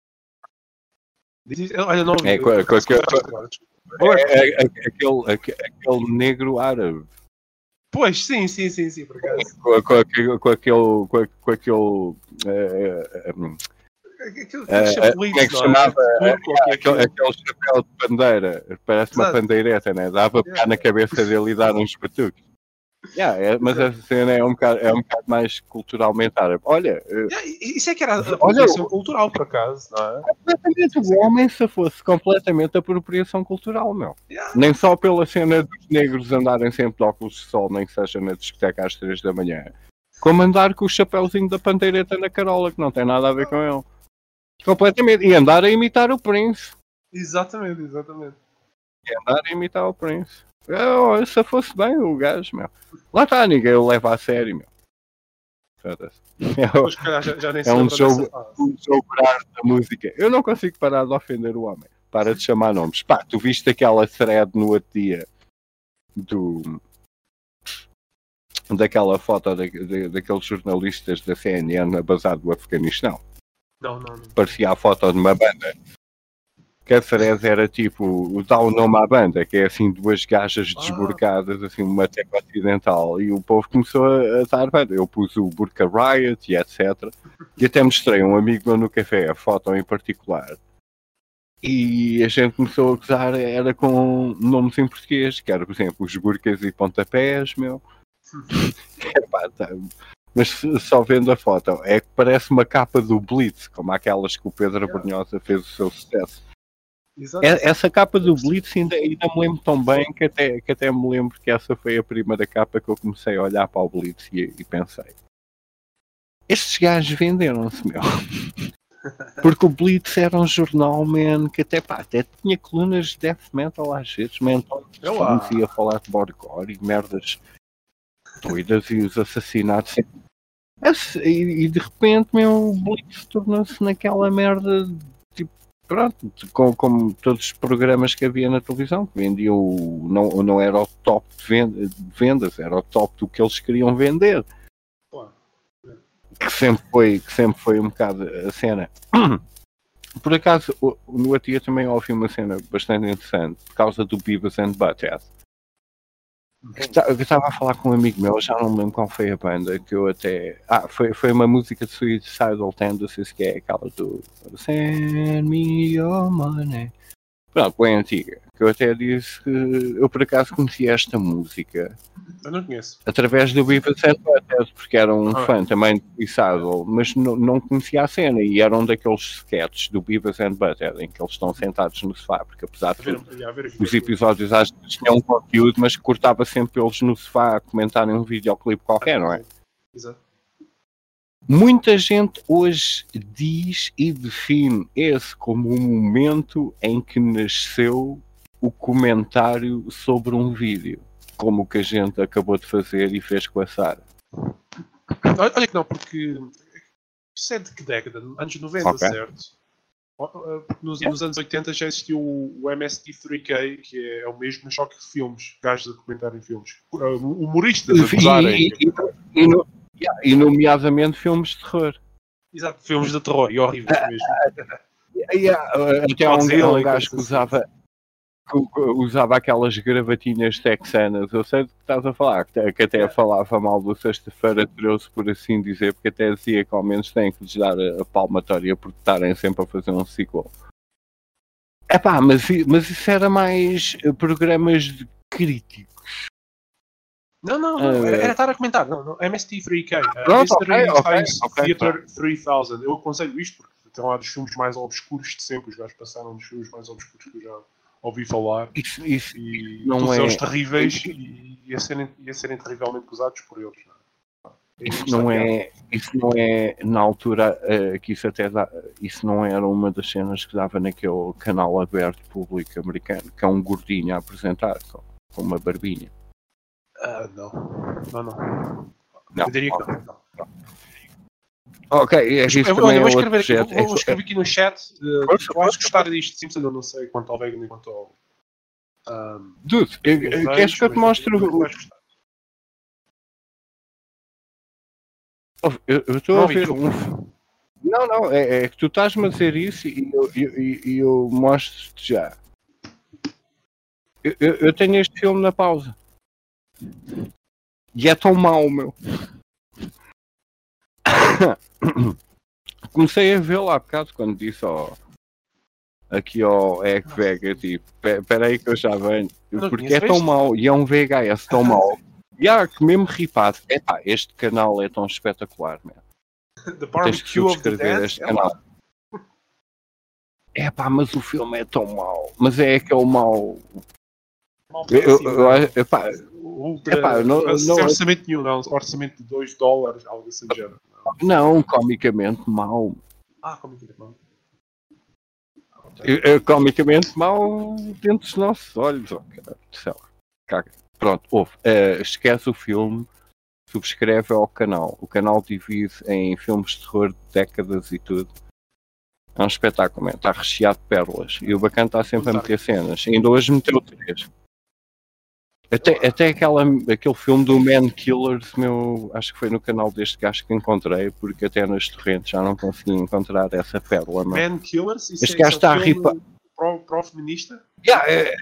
Diz- Olha, não, É, eu- com- eu- com- eu- com- agora, desculpa. É, é, é, aquele, aque- aquele negro árabe. Pois, sim, sim, sim, sim, por acaso. Com, com, aquele- com aquele. Com, com aquele eh, eh, hum, Aquilo Eh, que eh, como é que se chamava? Aquele, aquele, aquele chapéu de bandeira. Parece uma Exato. pandeireta, né? Dava a pegar Yeah. na cabeça dele e dar uns batuques. Yeah, é, mas essa cena é um, bocado, é um bocado mais culturalmente árabe. Olha, eh, Yeah, isso é que era a Olha, apropriação cultural, por acaso, não é? completamente o homem se fosse completamente apropriação cultural, meu. Yeah. Nem só pela cena dos negros andarem sempre de óculos de sol, nem que seja na discoteca às três da manhã. Como andar com o chapéuzinho da pandeireta na carola, que não tem nada a ver com ele. Completamente. E andar a imitar o Prince. Exatamente, exatamente. E andar a imitar o Prince. Eu, se fosse bem o gajo, meu. Lá está, ninguém o leva a sério, meu. Foda-se. É, Depois, se calhar, já, já nem se é um lembra jogo, dessa fase. um jogo raro da música. Eu não consigo parar de ofender o homem. Para de chamar nomes. Pá, tu viste aquela thread no outro dia do... daquela foto da, da, daqueles jornalistas da C N N basado do Afeganistão. Não, não, não. Parecia a foto de uma banda. Que a thread era tipo, dá o nome à banda, que é assim duas gajas desburcadas, assim, uma tecla ocidental, e o povo começou a, a dar banda. Eu pus o Burka Riot e etcétera. E até mostrei a um amigo meu no café, a foto em particular. E a gente começou a gozar, era com nomes em português, que era, por exemplo, os Burcas e Pontapés, meu. Epá, tá. Mas só vendo a foto, é que parece uma capa do Blitz, como aquelas que o Pedro Abrunhosa fez o seu sucesso. Exato. É- Essa capa do Blitz ainda, ainda me lembro tão bem que até, que até me lembro que essa foi a primeira capa que eu comecei a olhar para o Blitz e, e pensei: estes gajos venderam-se, meu. Porque o Blitz era um jornal, man, que até, pá, até tinha colunas de death metal às vezes, man, Eu lá. ia falar de Borgore e merdas doidas e os assassinatos. Esse- E, e de repente, meu, o Blitz tornou-se naquela merda, tipo, pronto, com, como todos os programas que havia na televisão, que vendiam, o- não, não era o top de ven- de vendas, era o top do que eles queriam vender. Claro. Que sempre foi, que sempre foi um bocado a cena. Por acaso, o- no outro dia também ouvi uma cena bastante interessante, por causa do Beavis and Butthead. Que ta- Eu estava a falar com um amigo meu, já não me lembro qual foi a banda, que eu até... Ah, foi, foi uma música de Suicidal Tendencies, que é aquela do Send me your money. Pronto, bem antiga. Que eu até disse que eu por acaso conheci esta música Eu não conheço. através do Beavis and Butthead, porque era um Ah. fã também de Suicidal, mas não, não conhecia a cena, e era um daqueles sketches do Beavis and Butthead, em que eles estão sentados no sofá, porque apesar A de ver, tudo, a ver aqui. os episódios às vezes tinham um conteúdo, mas cortava sempre eles no sofá a comentarem um videoclipe qualquer, não é? Exato. Muita gente hoje diz e define esse como o momento em que nasceu o comentário sobre um vídeo, como o que a gente acabou de fazer e fez com a Sara. Olha, olha que não, porque isso é de que década? Anos noventa, Ok. certo? O- o- porque Nos, nos anos oitenta já existiu o, o M S T três K, que é, é o mesmo, mas só que de filmes, gajos a comentar em filmes. Uh, Humoristas a gozarem. E, e, e, no- yeah, e nomeadamente filmes de terror. Exato, filmes de terror, e horríveis mesmo. Yeah, uh, até há um, Godzilla há um e gajo que coisas usava usava aquelas gravatinhas texanas. Eu sei do que estás a falar, que, que até falava mal do Sexta-feira treze, por assim dizer, porque até dizia que ao menos têm que lhes dar a, a palmatória por estarem sempre a fazer um sequel. Epá, mas, mas isso era mais programas de críticos. Não, não, não. Era, era estar a comentar. Não, não. M S T três K. Uh, Pronto, Mystery ok, ok, Science ok, Theater três mil. Eu aconselho isto porque tem lá dos filmes mais obscuros de sempre. Os gajos passaram dos filmes mais obscuros que eu já ouvi falar. Isso, isso, e não todos é... eles terríveis e, e a, serem, e a serem terrivelmente gozados por eles. Não é? Isso não é, isso não é na altura uh, que isso até dá, isso não era uma das cenas que dava naquele canal aberto público americano, que é um gordinho a apresentar com, com uma barbinha. Uh, não. Não, não. Não. Eu diria que Okay. não. não. Ok, é isso eu, também olha, é vou, outro escrever aqui, projeto. vou, vou escrever aqui no chat. Uh, Força, tu vais força. gostar disto, Simpson, eu não sei quanto ao Vegan e quanto ao. Um, Dude, eu- eu- queres que eu te mostre o... Eu eu estou a ver um... Não, não, é, é que tu estás-me a dizer isso e eu, eu, eu, eu mostro-te já. Eu, eu, eu tenho este filme na pausa. E é tão mau, meu. Comecei a vê-lo há bocado quando disse ao... aqui ao Egg Vega, tipo, espera aí que eu já venho. Porque é tão mau, e é um V H S tão mau. E há que mesmo ripado. Epá, este canal é tão espetacular, meu. The Barbecue of the Dead? Este canal. Epá, mas o filme é tão mau. Mas é aquele mau... Eu, eu, eu, epá, Ultra, epá, não, não, sem orçamento nenhum, não. Orçamento de dois dólares, algo assim do género. Não, comicamente mau. Ah, comicamente mau. É, é, comicamente mau dentro dos nossos olhos. Oh, cara, sei lá. Caga. Pronto, ouve. Uh, esquece o filme, subscreve ao canal. O canal divide em filmes de terror de décadas e tudo. É um espetáculo, man. Está recheado de pérolas. E o bacana está sempre a meter cenas. Ainda hoje meteu três. Até, até aquela, aquele filme do Man Killers, meu, acho que foi no canal deste gajo que encontrei, porque até nas torrentes já não consegui encontrar essa pérola. Não. Man Killers? Isso este é, gajo isso é está um a ripa. Pró-feminista? Yeah, é, é,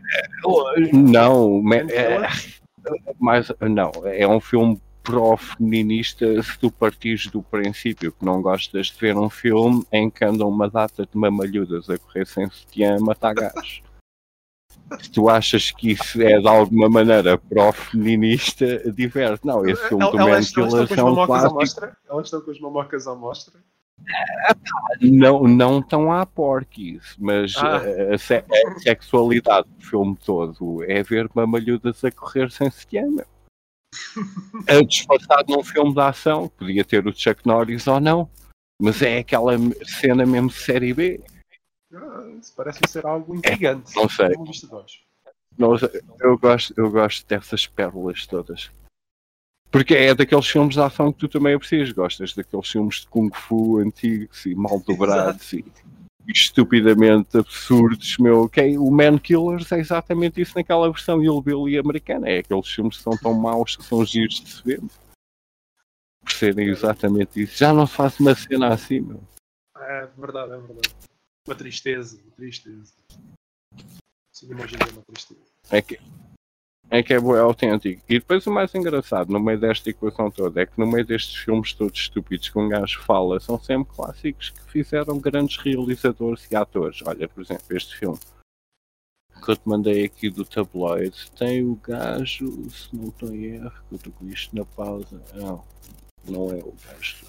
não, é, mas não, é um filme pró-feminista se tu partires do princípio que não gostas de ver um filme em que andam uma data de mamalhudas a correr sem sutiã a matar gajos. Se tu achas que isso é de alguma maneira pró-feminista, diverte. Não, esse filme El, do elas, Man elas estão Killers com as é um mamocas à clássico. mostra? Elas estão com as mamocas à mostra? Não, não tão à porquis, mas Ah. a, a, se- a sexualidade do filme todo é ver mamalhudas a correr sem sutiã. A disfarçado num filme de ação, podia ter o Chuck Norris ou não, mas é aquela cena mesmo série B. Ah, isso parece ser algo intrigante. Não sei. Como vista de olhos. Não, eu, gosto, eu gosto dessas pérolas todas. Porque é daqueles filmes de ação que tu também aprecias. Gostas daqueles filmes de Kung Fu antigos e mal dobrados e, e estupidamente absurdos. Meu, okay? O Man Killers é exatamente isso naquela versão hillbilly americana. É aqueles filmes que são tão maus que são giros de se ver. Por serem exatamente isso. Já não se faz uma cena assim, meu. É verdade, é verdade. Uma tristeza, uma tristeza. Sim, imagina uma tristeza. É que é, que é, bué autêntico. E depois o mais engraçado no meio desta equação toda é que no meio destes filmes todos estúpidos que um gajo fala são sempre clássicos que fizeram grandes realizadores e atores. Olha, por exemplo, este filme que eu te mandei aqui do tabloide tem o gajo, se não estou em erro, que eu estou com isto na pausa. Não, não é o gajo.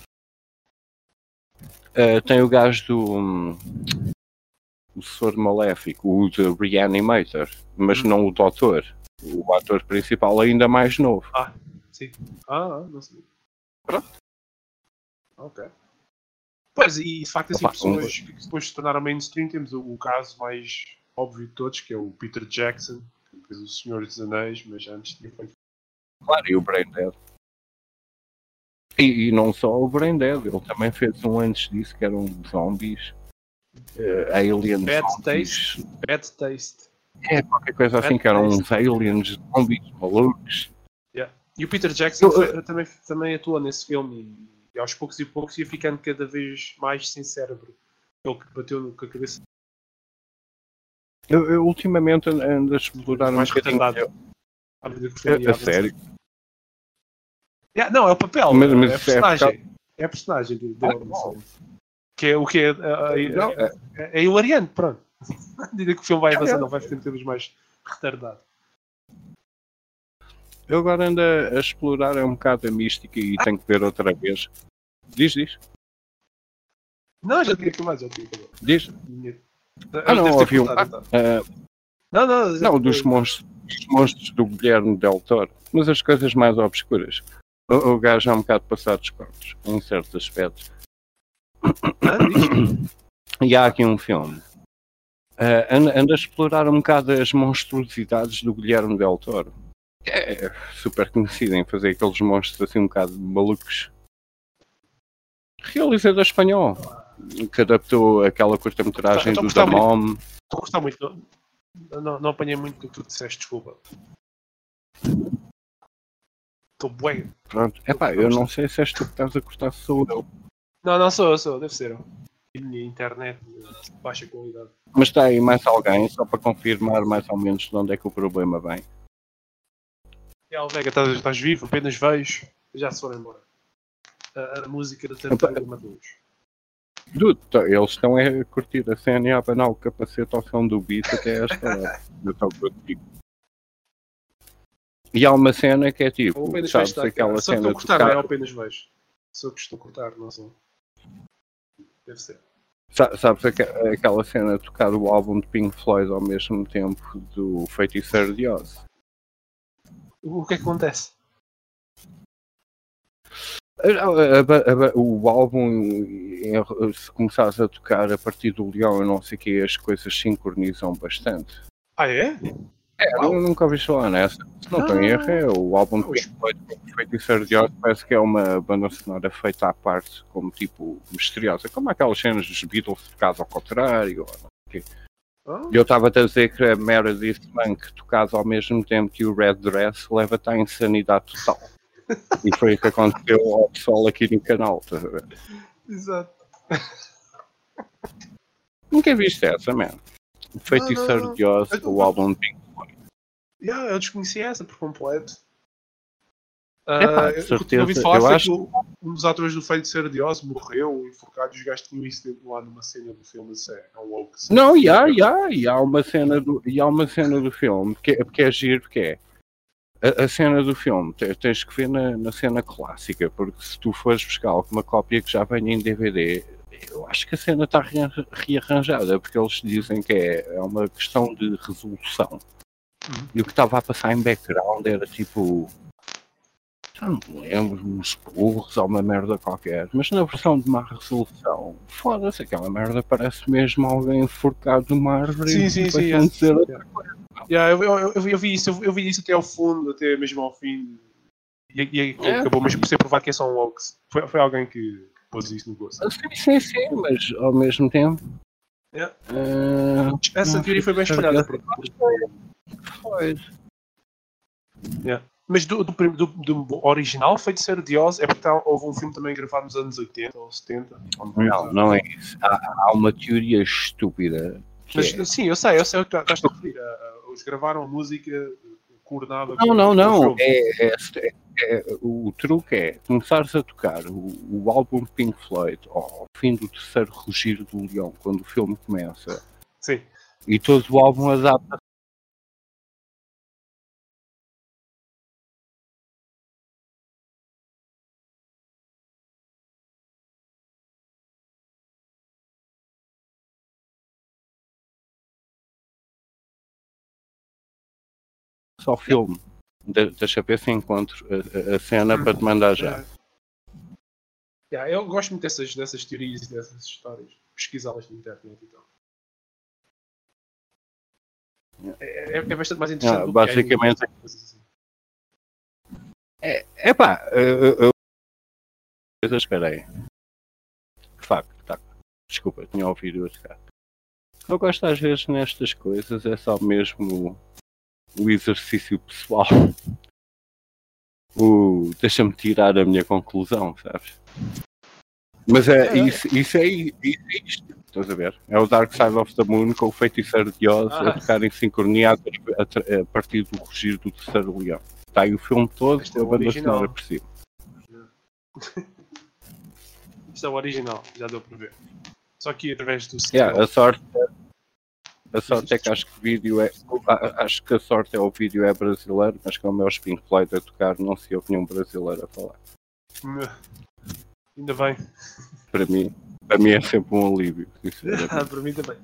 Uh, tem o gajo do um, o Soro Maléfico, o de Reanimator, mas não o doutor. O ator principal ainda mais novo. Ah, sim. Ah, não sei. Pronto. Ok. Pois, e de facto, assim, Opa, pessoas um... que depois se tornaram mainstream, temos o, o caso mais óbvio de todos, que é o Peter Jackson, que fez o Senhor dos Anéis, mas antes tinha feito. Claro, e o Brain Dead. E, e não só o Brain Dead, ele também fez um antes disso, que eram zombies. Uh, aliens. Bad zombies. Taste. Bad Taste. É, qualquer coisa assim, Bad que eram Taste. uns aliens, zombies, malucos. Yeah. E o Peter Jackson Eu, foi, também, também atua nesse filme e, e aos poucos e poucos ia ficando cada vez mais sem cérebro. Ele que bateu com a cabeça. Eu, eu ultimamente ando a explorar Mais um bocadinho. retardado. À medida que o filme ia A, a avançando. sério. Yeah, não, é o papel, Mas- mas é a isso é personagem. É a personagem de- dele. Ah, não sei. Que é o que é, é, Não, é, é, é hilariante, pronto. À medida que o filme vai avançando, ele vai ficando cada vez mais retardado. Eu agora ando a, a explorar um bocado a mística e tenho que ver outra vez. Diz, diz. Não, já tinha acabado, já tinha acabado. Diz. Ah, não, ouvi um- então. Ah, Não, não, já- não, dos monstros, dos monstros do Guilherme Del Toro. Mas as coisas mais obscuras. O, o gajo é um bocado passado dos cortes, em certos aspectos. Ah, diz. E há aqui um filme. Uh, anda, anda a explorar um bocado as monstruosidades do Guilherme Del Toro. É super conhecido em fazer aqueles monstros assim um bocado malucos. Realizador espanhol, que adaptou aquela curta-metragem Estou a do gostar The Mom. Estou a gostar muito. Não, não, não apanhei muito do que tu disseste, desculpa. Estou bué. Pronto, epá, eu não sei se és tu que estás a cortar, sou eu. Não, não sou, eu sou, deve ser eu. E minha internet de baixa qualidade. Mas está aí mais alguém, só para confirmar mais ou menos de onde é que o problema vem. E a Vega, estás, estás vivo, apenas vejo, já se foram embora. A, a música da Tartaruga matou-os. Dude, tá, eles estão a curtir a cena e a abanar o capacete ao som do beat até esta hora. Eu estou contigo. E há uma cena que é tipo, Ou apenas sabes, vejo, aquela só que cena estou a de cortar, não é? tocar, Eu apenas vejo. Sou que estou a cortar, não sou. Deve ser. sa- sabes aque- aquela cena de tocar o álbum de Pink Floyd ao mesmo tempo do Feiticeiro de Oz. O, o que é que acontece? A- a- a- a- O álbum, em- se começares a tocar a partir do Leão e não sei o que, as coisas sincronizam bastante. Ah, é? É, Uau. eu nunca ouvi falar nessa. Se não estou em erro, é o álbum de Não, Pink Floyd com o Feiticeiro de Oz, parece que é uma banda sonora feita à parte, como tipo misteriosa, como aquelas cenas dos Beatles tocadas ao contrário. Ou não sei o quê. Ah, E eu estava a dizer que a Meredith Monk tocada ao mesmo tempo que o Red Dress leva-te à insanidade total. E foi o que aconteceu ao pessoal aqui no canal, estás a ver? exato. Nunca viste essa, man. O não, Feiticeiro não. de Oz, Eu- o álbum de Pink Floyd. Yeah, eu desconhecia essa por completo. Epá, Ah, de o que eu tinha ouvido certeza, falar eu foi acho- que o- um dos atores do Feiticeiro de Oz morreu enforcado e os gajos tinham isso lá numa cena do filme. Isso é, é um woke. Não, e há, e há, e há uma cena do, e há uma cena do filme que é, que é giro, que é a, a cena do filme, te- tens que ver na, na cena clássica, porque se tu fores buscar alguma cópia que já venha em D V D, eu acho que a cena está rearran- rearranjada, porque eles dizem que é, é uma questão de resolução. Uhum. E o que estava a passar em background era tipo, já não me lembro, uns burros ou uma merda qualquer, mas na versão de má resolução, foda-se, aquela merda parece mesmo alguém enforcado numa árvore. Sim, e sim, depois sim, vão é. dizer, Yeah, eu, eu, eu, eu vi isso, eu, eu vi isso até ao fundo, até mesmo ao fim. E, e É. acabou mesmo por ser provado que é só um hoax. Foi, foi alguém que pôs isso no gosto. Sim, sim, sim, mas ao mesmo tempo. Yeah. ah, Essa não teoria foi bem fico espalhada. certeza. Por, por, Foi. yeah. Mas do, do, prim- do, do original Feiticeiro de Oz é porque tá- houve um filme também gravado nos anos oitenta ou setenta. Não, não é isso. Há, há uma teoria estúpida. Que Mas é... sim, eu sei, eu sei o que tu estás a referir. A- a- Eles gravaram a música coordenada Não, com não, com não. o filme. É, é, é- é- o truque é começares a tocar o, o álbum de Pink Floyd ao fim do terceiro Rugir do Leão, quando o filme começa, Sim. e todo o álbum adapta. Só o filme. De- Deixa ver se encontro a, a- a cena para te mandar já. Yeah, eu gosto muito dessas, dessas teorias e dessas histórias. Pesquisá-las na internet e tal. É, é, é bastante mais interessante Ah, do basicamente- que é assim. É, epá, eu, eu, eu espera aí. De facto, tá. Desculpa, tinha ouvido outro cara. Eu gosto às vezes nestas coisas, é só mesmo o, o exercício pessoal. O deixa-me tirar a minha conclusão, sabes? Mas é, É, é. isso, isso, é, isso é isto. Estás a ver? É o Dark Side of the Moon com o feiticeiro de Oz Ah. a tocar em sincronia a, a, a partir do rugir do terceiro leão. Está aí o filme todo Este com é a o banda original. sonora por cima. Isto é o original, já deu para ver. Só que através do Yeah, skill. a sorte, a sorte é que acho que o vídeo é. a- Acho que a sorte é o vídeo é brasileiro, mas como é o Pink Floyd a tocar, não se ouve nenhum brasileiro a falar. Ainda bem. Para mim, para mim é sempre um alívio, Ah, sinceramente. para mim também.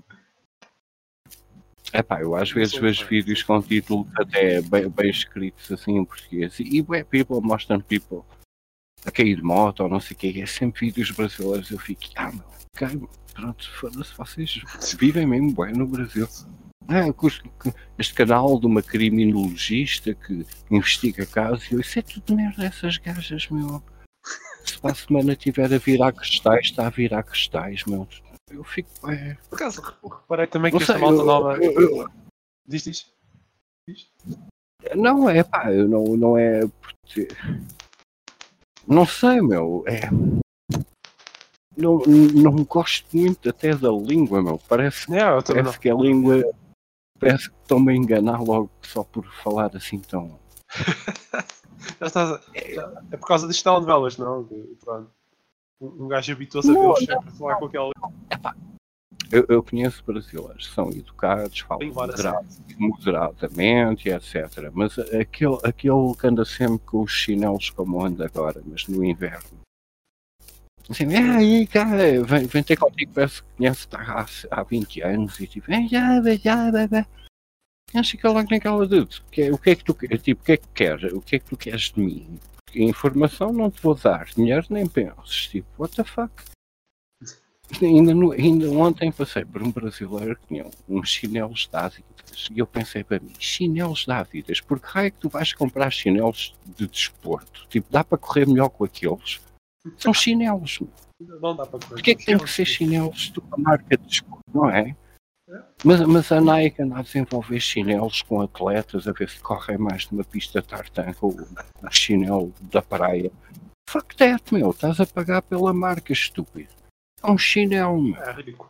Epá, eu às Eu vezes sou vejo fã. vídeos com títulos até bem, bem escritos assim em português e bué people mostram people a cair de moto ou não sei o que, é sempre vídeos brasileiros. Eu fico, ah meu, ok, pronto, foda-se, vocês vivem mesmo bem no Brasil. Ah, este canal de uma criminologista que investiga casos, eu, isso é tudo merda dessas gajas, meu. Se para a semana tiver a virar cristais, está a virar cristais, meu. Eu fico, é... Por acaso, reparei também que Não esta sei, malta eu- nova. eu- eu- Diz, diz. Diz. Não é, pá, eu não, não é porque... Não sei, meu, é... Não, não gosto muito até da língua, meu. Parece, Não, eu também parece não. que a língua... Parece que estão-me a enganar logo só por falar assim tão... Já estás a- já- É por causa das telenovelas, não? Que, pronto. Um um gajo habituou-se a Não, vê-los sempre a falar com aquela Eu, eu conheço brasileiros que são educados, falam língua moderado, moderadamente, etcétera. Mas aquele, aquele que anda sempre com os chinelos como anda agora, mas no inverno. Assim, ah, aí, cara, vem, vem ter contigo, parece que conhece há, há vinte anos e tipo, ah, já, já, já, já. Acho que logo naquela de que, o que é que tu queres? Tipo, o que é que queres? O que é que tu queres de mim? Porque informação não te vou dar, dinheiro nem penses. Tipo, what the fuck? Ainda, no, ainda ontem passei por um brasileiro que tinha uns chinelos da Adidas e eu pensei para mim, chinelos da Adidas, por que raio é que tu vais comprar chinelos de desporto? Tipo, dá para correr melhor com aqueles? São chinelos, meu. Não dá para correr. Porquê é que tem que ser chinelos de uma marca de desporto, não é? Mas, mas a Nike anda a desenvolver chinelos com atletas a ver se correm mais numa pista tartan com o, o chinelo da praia. Fuck that, meu, estás a pagar pela marca, estúpido. É um chinelo, meu. É ridículo.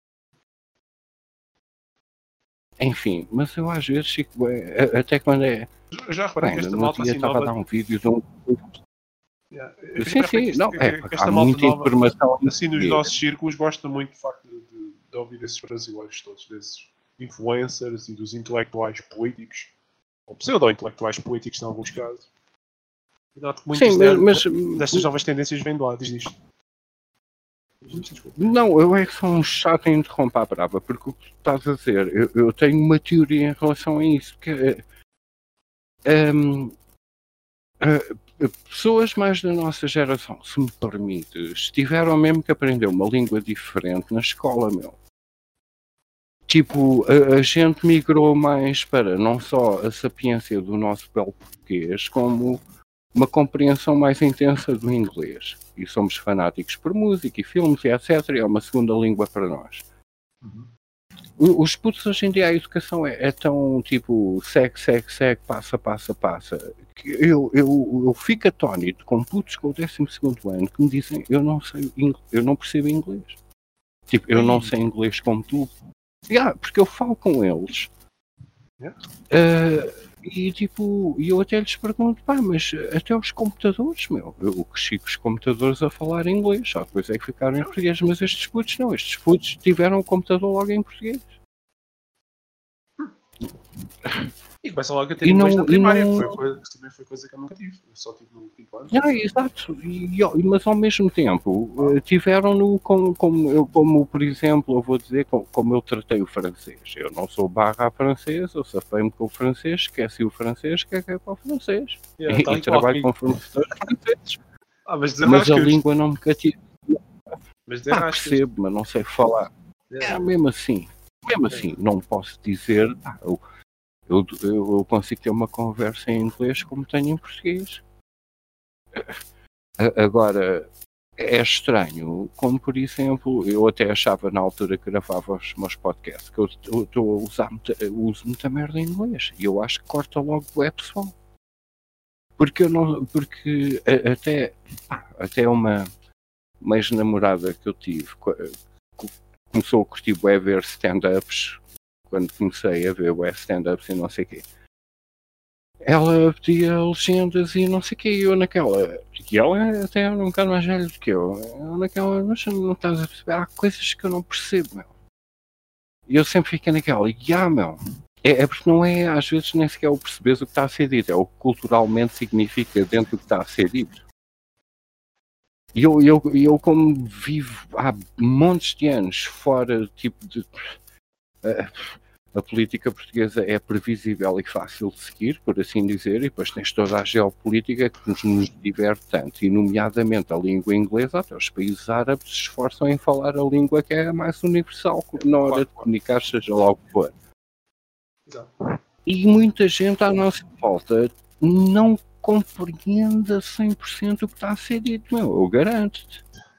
Enfim, mas eu às vezes fico, é, até quando é. Eu já reparei que Bem, esta no malta dia assim estava a nova. dar um vídeo de um. Yeah. Eu Sim, reparei sim, que não, isto- é, que- que porque esta há malta muita nova, informação. assim nos nossos círculos, gosta muito de facto de, de, de ouvir esses brasileiros todos, desses influencers e dos intelectuais políticos, ou pseudo-intelectuais políticos em alguns casos. E noto que muitas Sim, delas- mas, destas novas tendências vêm de lá, diz isto. não, eu é que sou um chato em interromper a brava, porque o que tu estás a dizer, eu, eu tenho uma teoria em relação a isso, que é, hum, uh, pessoas mais da nossa geração, se me permites, tiveram mesmo que aprender uma língua diferente na escola, meu. Tipo, a, a gente migrou mais para não só a sapiência do nosso belo português, como uma compreensão mais intensa do inglês. E somos fanáticos por música e filmes e etcétera. E é uma segunda língua para nós. Uhum. Os putos hoje em dia, a educação é, é tão tipo segue, segue, segue, passa, passa, passa. Que eu, eu, eu fico atónito com putos com o décimo segundo ano que me dizem eu não sei, eu não percebo inglês. Tipo, eu não sei inglês como tu. Yeah, porque eu falo com eles. Yeah. Uh, e tipo, eu até lhes pergunto, pá, mas até os computadores, meu, eu cresci com os computadores a falar inglês, só depois é que ficaram em português, mas estes putos não, estes putos tiveram o computador logo em português. E começa logo a ter E inglês não- na primária, e não- que foi coisa, que também foi coisa que eu nunca tive. Eu só tive no quinto ano. Ah, exato, e, e- mas ao mesmo tempo uh, tiveram-no como, como, eu, como, por exemplo, eu vou dizer como, como eu tratei o francês. Eu não sou barra a francês, eu safei-me com o francês, esqueci o francês, caguei para o francês. Yeah, e tal e e qual trabalho comigo. com franceses franceses. Ah, mas Mas a desenrascas. língua não me cativa. Mas Ah, desenrascas. percebo, mas não sei falar. Yeah. É, mesmo assim, mesmo assim, não posso dizer, ah, eu, eu, eu- eu consigo ter uma conversa em inglês como tenho em português. A- Agora, é estranho, como por exemplo, eu até achava na altura que gravava os meus podcasts que eu eu estou a usar muita, eu uso muita merda em inglês e eu acho que corta logo o web pessoal. Porque eu não, porque a- até, pá, até uma, uma ex-namorada que eu tive, co- co- começou a curtir a ver stand-ups, quando comecei a ver web stand-ups e não sei o quê. Ela pedia legendas e não sei o quê, e eu naquela, e ela até era um bocado mais velha do que eu, eu naquela, mas não estás a perceber, há coisas que eu não percebo, meu. E eu sempre fiquei naquela, e ah, meu, é, é porque não é, às vezes nem sequer o perceberes o que está a ser dito, é o que culturalmente significa dentro do que está a ser dito. E eu, eu, eu como vivo há montes de anos fora, tipo de... Uh, a política portuguesa é previsível e fácil de seguir, por assim dizer, e depois tens toda a geopolítica que nos, nos diverte tanto, e nomeadamente a língua inglesa, até os países árabes se esforçam em falar a língua que é a mais universal na hora de comunicar, seja lá o que for. Exato. E muita gente à nossa volta não compreende a cem por cento o que está a ser dito, meu, eu garanto-te.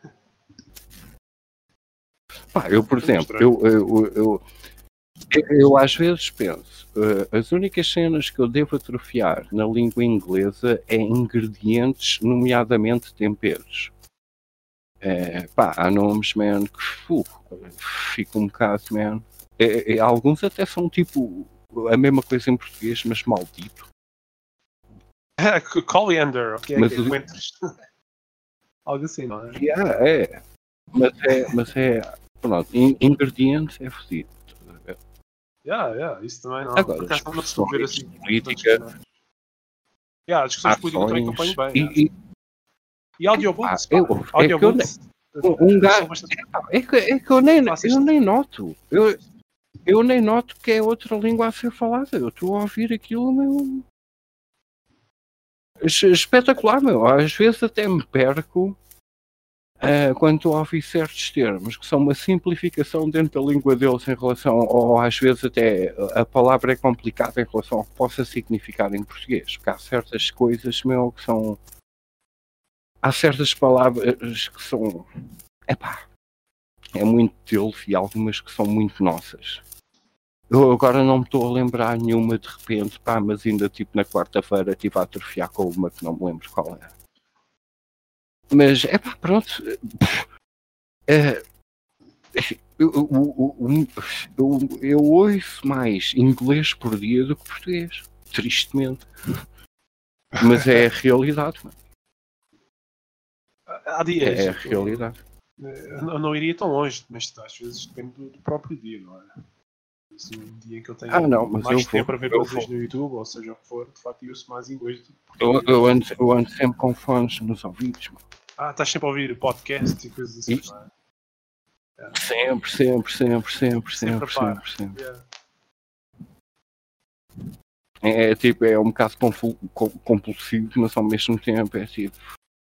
Pá, eu, por exemplo, eu, eu, eu Eu às vezes penso, uh, as únicas cenas que eu devo atrofiar na língua inglesa é ingredientes, nomeadamente temperos. É, pá, há nomes, man, que uh, fica um bocado, man. É, é, alguns até são tipo a mesma coisa em português, mas maldito. Coriander, ok, mas que o... coentros. Algo assim, não é? Yeah, é. Mas é, mas é, pronto, in, ingredientes é fodido. Yeah, yeah, isso também não. Agora, Por acaso não costumo ver assim. política, yeah, as discussões políticas também acompanho bem. E, yeah. e, e audiobooks, ah, eu, audiobooks. É que eu, um gajo, é que, é que eu, nem, eu nem noto. Eu, eu nem noto que é outra língua a ser falada. Eu estou a ouvir aquilo, meu. Espetacular, meu. Às vezes até me perco. Uh, quando estou a ouvir certos termos que são uma simplificação dentro da língua deles em relação, ou às vezes até a palavra é complicada em relação ao que possa significar em português, porque há certas coisas, meu, que são, há certas palavras que são, epá, é muito deles e algumas que são muito nossas. Eu agora não me estou a lembrar nenhuma de repente, pá, mas ainda tipo na quarta-feira estive a atrofiar com uma que não me lembro qual era. Mas, é pá, pronto. É, eu, eu, eu, eu ouço mais inglês por dia do que português. Tristemente. Mas é a realidade, mano. Há dias. É a realidade. Eu não iria tão longe, mas às vezes depende do, do próprio dia, não é? Se um dia em que eu tenho ah, não, mas mais eu tempo vou, para ver eu coisas vou. no YouTube, ou seja o que for, de facto eu ouço mais inglês. Eu, eu, ando, eu ando sempre com fones nos ouvidos, mano. Ah, estás sempre a ouvir podcast e coisas assim, e... não é? Yeah. Sempre, sempre, sempre, sempre, sempre, sempre, sempre. Yeah. É, é tipo, é um bocado compulsivo, mas ao mesmo tempo é tipo.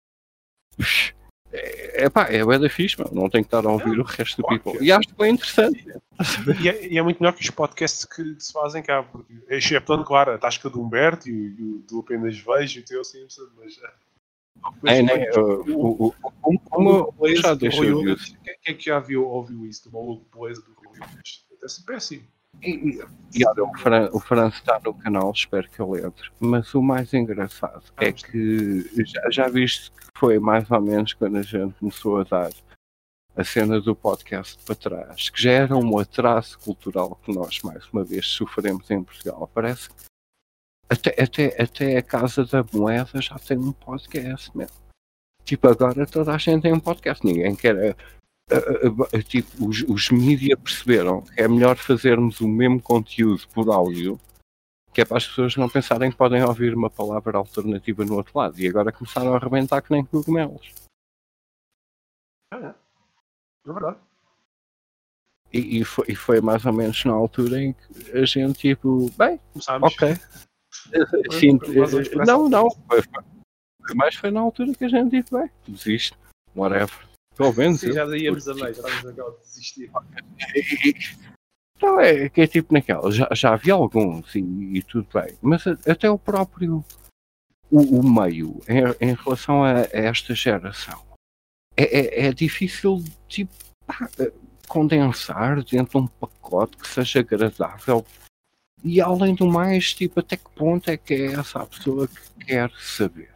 É, é pá, é bué da fixe, mano. Não tenho que estar a ouvir é, o resto do people. É. E acho que é interessante. E é, e é muito melhor que os podcasts que, que se fazem cá, porque exceptando, claro, a tasca do Humberto e o, e o do Apenas Vejo e o teu Simpson, mas. mas é, né? O, o, o, como já deixou de isso. Quem é que já viu, ouviu isso do maluco beleza do Rui Unas? Deve-se péssimo. E, e, e olha, o, Fran, o França está no canal, espero que ele entre. Mas o mais engraçado ah, é que já, já viste que foi mais ou menos quando a gente começou a dar a cena do podcast para trás, que já era um atraso cultural que nós mais uma vez sofremos em Portugal. Parece que até, até, até a Casa da Moeda já tem um podcast, meu. Tipo, agora toda a gente tem um podcast, ninguém quer. Uh, uh, uh, tipo, os, os mídia perceberam que é melhor fazermos o mesmo conteúdo por áudio, que é para as pessoas não pensarem que podem ouvir uma palavra alternativa no outro lado, e agora começaram a arrebentar que nem cogumelos. É, é verdade. E, e, foi, e foi mais ou menos na altura em que a gente, tipo, bem, começámos. Ok. Sim, não, não, foi, foi, mas foi na altura que a gente disse, bem, desiste, whatever. Pelo menos sim, já íamos a meio, já estávamos a desistir. Não, é que é tipo naquela, já, já havia alguns e, e tudo bem, mas a, até o próprio o, o meio em, em relação a, a esta geração é, é, é difícil tipo, pá, condensar dentro de um pacote que seja agradável e além do mais, tipo, até que ponto é que é essa a pessoa que quer saber?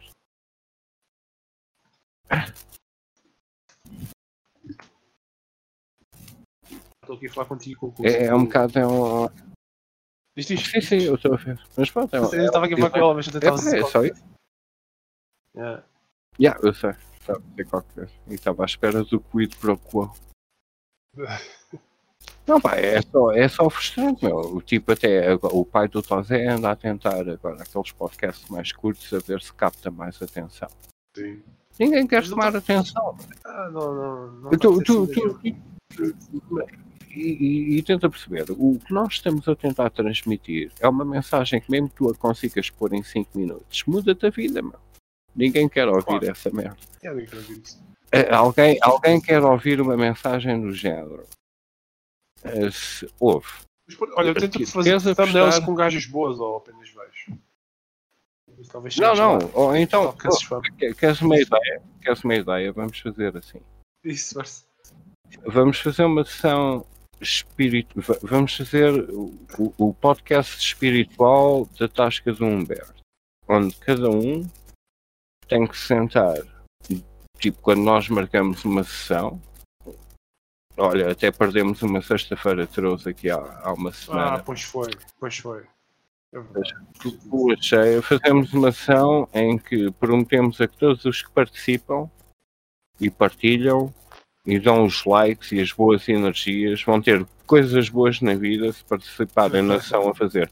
Estou aqui a falar contigo com o cu. É, é um bocado. É um... Diz isto? Sim, sim, eu estou a ver. Mas pronto, é um. Eu estava aqui a falar com ela, mas eu tentava É, é só isso. Yeah. Yeah, eu sei. Estava a dizer qualquer coisa. E estava à espera do quid pro quo. Não, pá, é só, é só frustrante, meu. O tipo até, o pai do Tozé anda a tentar agora aqueles podcasts mais curtos a ver se capta mais atenção. Sim. Ninguém quer Mas não tomar tá- atenção. Ah, não, não. não Tu, vai tu, ser tu, assim, tu- e, e- e tenta perceber, o que nós estamos a tentar transmitir é uma mensagem que mesmo tu a consigas pôr em cinco minutos, muda-te a vida, meu. Ninguém quer ouvir Claro. essa merda. É, eu quero ouvir isso. Eh, Alguém, alguém quer ouvir uma mensagem do género. Eh, se, ouve. Mas, pô, olha, eu tento Queres fazer apostar? thumbnails com gajas boas ou apenas baixo. Talvez Não, chegues não. lá. Ou então, Só que esses fãs- oh, que- queres uma ideia? Queres uma ideia? Vamos fazer assim. Isso, força. Vamos fazer uma sessão espiritual. Vamos fazer o, o- o podcast espiritual da Tasca do Humberto, onde cada um tem que sentar. Tipo, quando nós marcamos uma sessão, olha, até perdemos uma sexta-feira trouxe aqui há, há uma Ah, semana. pois foi, pois foi. É verdade. Lua cheia, fazemos uma ação em que prometemos a que todos os que participam e partilham e dão os likes e as boas energias vão ter coisas boas na vida se participarem na ação a fazer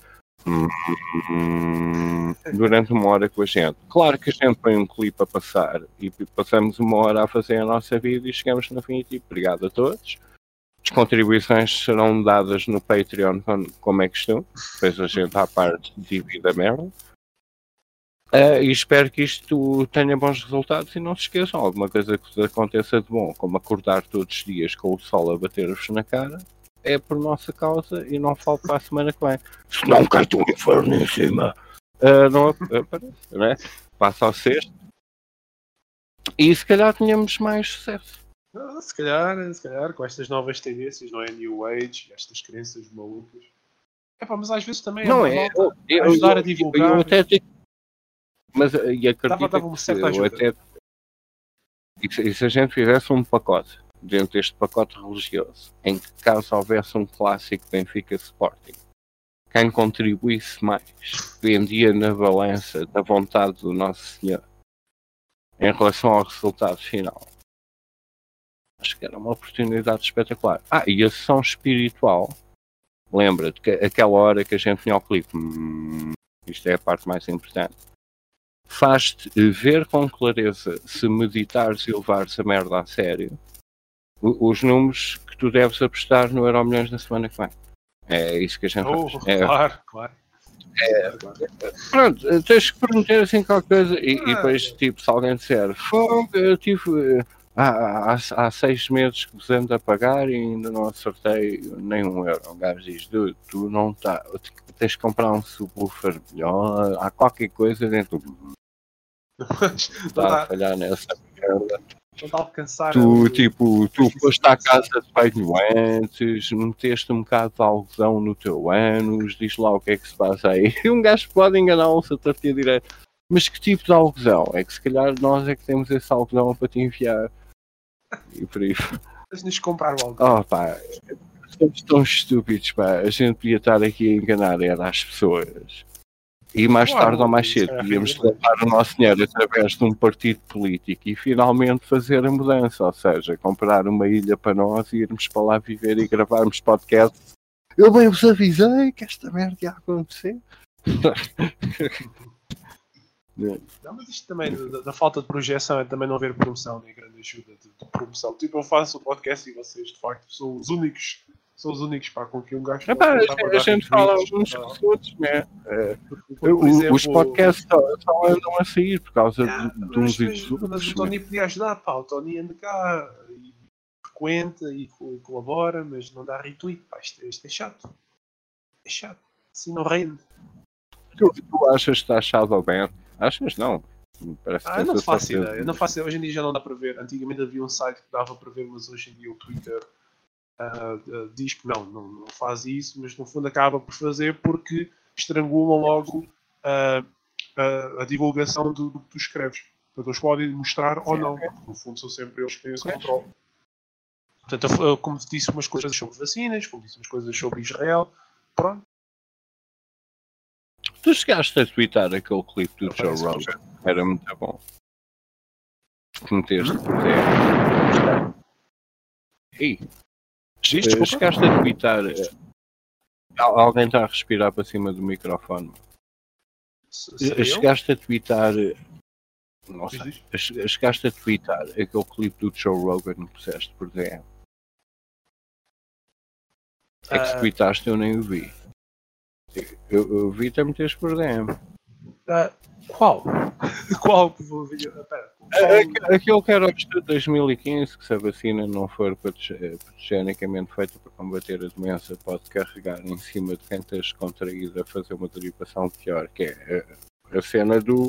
durante uma hora com a gente. Claro que a gente põe um clipe a passar e passamos uma hora a fazer a nossa vida e chegamos no fim e tipo, obrigado a todos. As contribuições serão dadas no Patreon como é que estão. Depois a gente à parte divide a merda. Uh, e espero que isto tenha bons resultados e não se esqueçam, alguma coisa que vos aconteça de bom, como acordar todos os dias com o sol a bater-vos na cara, é por nossa causa e não falo para a semana que vem. Se não cai-te um inferno em cima. Uh, não aparece, né? Passa ao sexto. E se calhar tenhamos mais sucesso. Ah, se calhar, se calhar, com estas novas tendências, não é? New Age, estas crenças malucas. É pá, mas às vezes também Não é é, malta eu, ajudar eu, a divulgar. Eu, eu até te... Mas e acredito Dava- dava uma que certa eu ajuda. até... E se, e se a gente fizesse um pacote, dentro deste pacote religioso, em que caso houvesse um clássico Benfica Sporting, quem contribuísse mais vendia na balança da vontade do Nosso Senhor em relação ao resultado final. Acho que era uma oportunidade espetacular. Ah, e a sessão espiritual, lembra-te que aquela hora que a gente tinha o clipe, hum, isto é a parte mais importante, faz-te ver com clareza, se meditares e levares a merda a sério, os números que tu deves apostar no Euromilhões na semana que vem. É isso que a gente Oh, faz. É, claro, claro. É, Claro, pronto, tens que prometer assim qualquer coisa e, e Ah, depois, é. tipo, se alguém disser, fogo, eu tive eh, há, há, há seis meses que vos ando a pagar e ainda não acertei nem um euro. O gajo diz, "Dude, tu não está, tens que comprar um subwoofer melhor, há qualquer coisa dentro do Mas não está a dá- falhar nessa merda. não dá a alcançar. Tu, o- tipo, tu Mas foste à casa de banho antes, meteste um bocado de algodão no teu ânus, diz lá o que é que se passa aí. E um gajo pode enganar-se a torta direito. Mas que tipo de algodão? É que se calhar nós é que temos esse algodão para te enfiar. E por aí. Deixa-nos comprar o algo. Oh pá, somos tão estúpidos, pá. A gente podia estar aqui a enganar era as pessoas. E mais Claro, tarde ou mais se cedo calhar podíamos rende mais. levar o nosso dinheiro através de um partido político e finalmente fazer a mudança, ou seja, comprar uma ilha para nós e irmos para lá viver e gravarmos podcasts. Eu bem vos avisei que esta merda ia acontecer. Não, mas isto também, da, da falta de projeção, é também não haver promoção, nem grande ajuda de, de promoção. Tipo, eu faço o podcast e vocês, de facto, são os únicos, são os únicos pá, com que um gajo Epá, pode a contar para gente- a dar gente fala retweets, uns pá. com os outros, né? É, Porque, por o- exemplo, os podcasts só, só andam a sair por causa Ah, de, de mas, uns e mas- dos mas outros. o né? Tony podia ajudar, pá. O Tony anda cá e frequenta e co- colabora, mas não dá retweet, pá. Isto, isto é chato. É chato. Assim não rende. Tu, tu achas que está achado bem? Achas? Não. Parece que Ah, eu tens não a faço certeza. ideia. Eu não faço ideia. Hoje em dia já não dá para ver. Antigamente havia um site que dava para ver, mas hoje em dia o Twitter ah, ah, diz que não, não, não faz isso, mas no fundo acaba por fazer porque estrangulam logo ah, ah, a divulgação do, do que tu escreves. Portanto, eles podem mostrar ou não. Porque no fundo são sempre eles que têm esse controle. Portanto, eu, eu, como disse umas coisas sobre vacinas, como disse umas coisas sobre Israel, pronto. Tu chegaste a twittar aquele clipe do Não Joe parece Rogan, que- era muito bom. Que meteste por dentro. Ei, Diz, eh, desculpa. chegaste a twittar. eh, al- Alguém está a respirar para cima do microfone. Se- Eh, serei eu? Chegaste a twittar. eh, Não Diz, sei. diz. che- Chegaste a twittar aquele clipe do Joe Rogan que puseste por D M. É que se Ah, tweetaste eu nem o vi. Eu, eu vi-te a meteres por D M. ah, qual? Qual? Espera. Aquele aquele que era o estudo de dois mil e quinze, que se a vacina não for patog- patogenicamente feita para combater a doença, pode carregar em cima de quem esteja descontraído a fazer uma derivação pior, que é a, a cena do...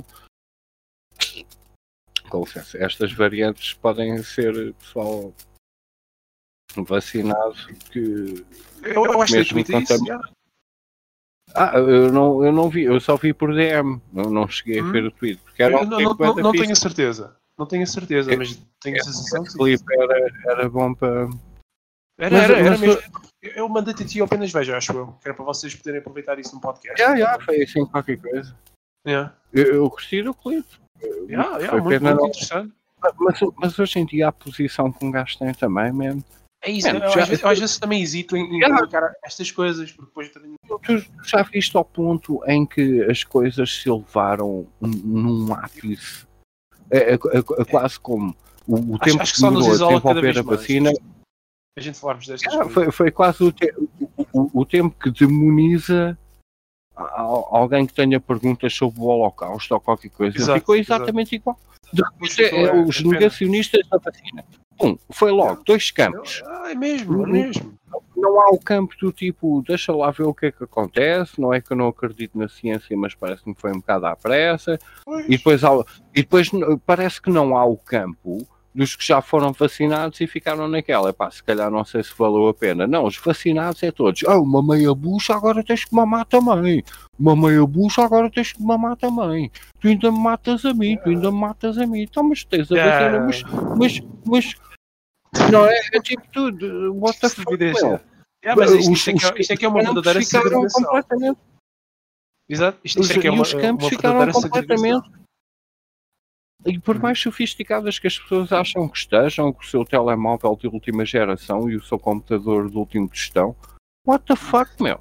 Com licença, estas variantes podem ser pessoal vacinado que... Eu, eu acho que Mesmo eu tweetei isso. quando já. Ah, eu não, eu não vi, eu só vi por D M, não, não cheguei Hum? a ver o tweet, porque era Eu um não, clipe não, bué não, da não fixe. tenho a certeza. Não tenho a certeza, É- mas tenho a sensação que Esse sim. clipe era, era bom para... Era, Mas- era, era mas- mesmo. Eu, eu mandei-te a ti ao apenas veja, acho eu. Que era para vocês poderem aproveitar isso no podcast. Já, já, foi assim qualquer coisa. Yeah. Eu, eu gostei do clipe. Yeah, yeah, Foi muito, pena muito não- interessante. Mas, mas hoje em dia a posição que um gajo tem também, mesmo. É isso, Man, eu, já- às, vezes, eu às vezes também hesito em, em Yeah. publicar estas coisas, porque depois eu também. Tu já viste ao ponto em que as coisas se elevaram num ápice? É, é- é- é quase como o, o Acho- tempo acho que que só nos demorou a isola cada desenvolver vez a mais. vacina. A gente falarmos destas Ah, coisas. foi, foi quase o, te- o- o- o tempo que demoniza a- a- alguém que tenha perguntas sobre o Holocausto ou qualquer coisa. Exato, Ficou exatamente igual. De repente, Ficou, é, é, os é pena. negacionistas da vacina. Pum, foi logo, dois campos. Ah, é mesmo, é mesmo. Não há o campo do tipo, deixa lá ver o que é que acontece, não é que eu não acredito na ciência, mas parece-me que foi um bocado à pressa. Pois. E depois, há, e depois n- parece que não há o campo dos que já foram vacinados e ficaram naquela. Epá, se calhar não sei se valeu a pena. Não, os vacinados é todos. Ah, uma meia bucha, agora tens que mamar também. Uma meia bucha, agora tens que mamar também. Tu ainda me matas a mim, tu ainda me matas a mim. Então, mas tens a Yeah. vacina, mas, mas, mas... Não, é, é tipo tudo. What the fuck, Estupidez, meu? Yeah, mas isto, Os- isto, é que, é- os isto é que é uma campos verdadeira ficaram segregação. completamente... Exato, isto, Os, isto é que é e uma, os campos uma ficaram verdadeira completamente... segregação. E por mais sofisticadas que as pessoas acham que estejam, com o seu telemóvel de última geração e o seu computador de último tostão, what the fuck, meu?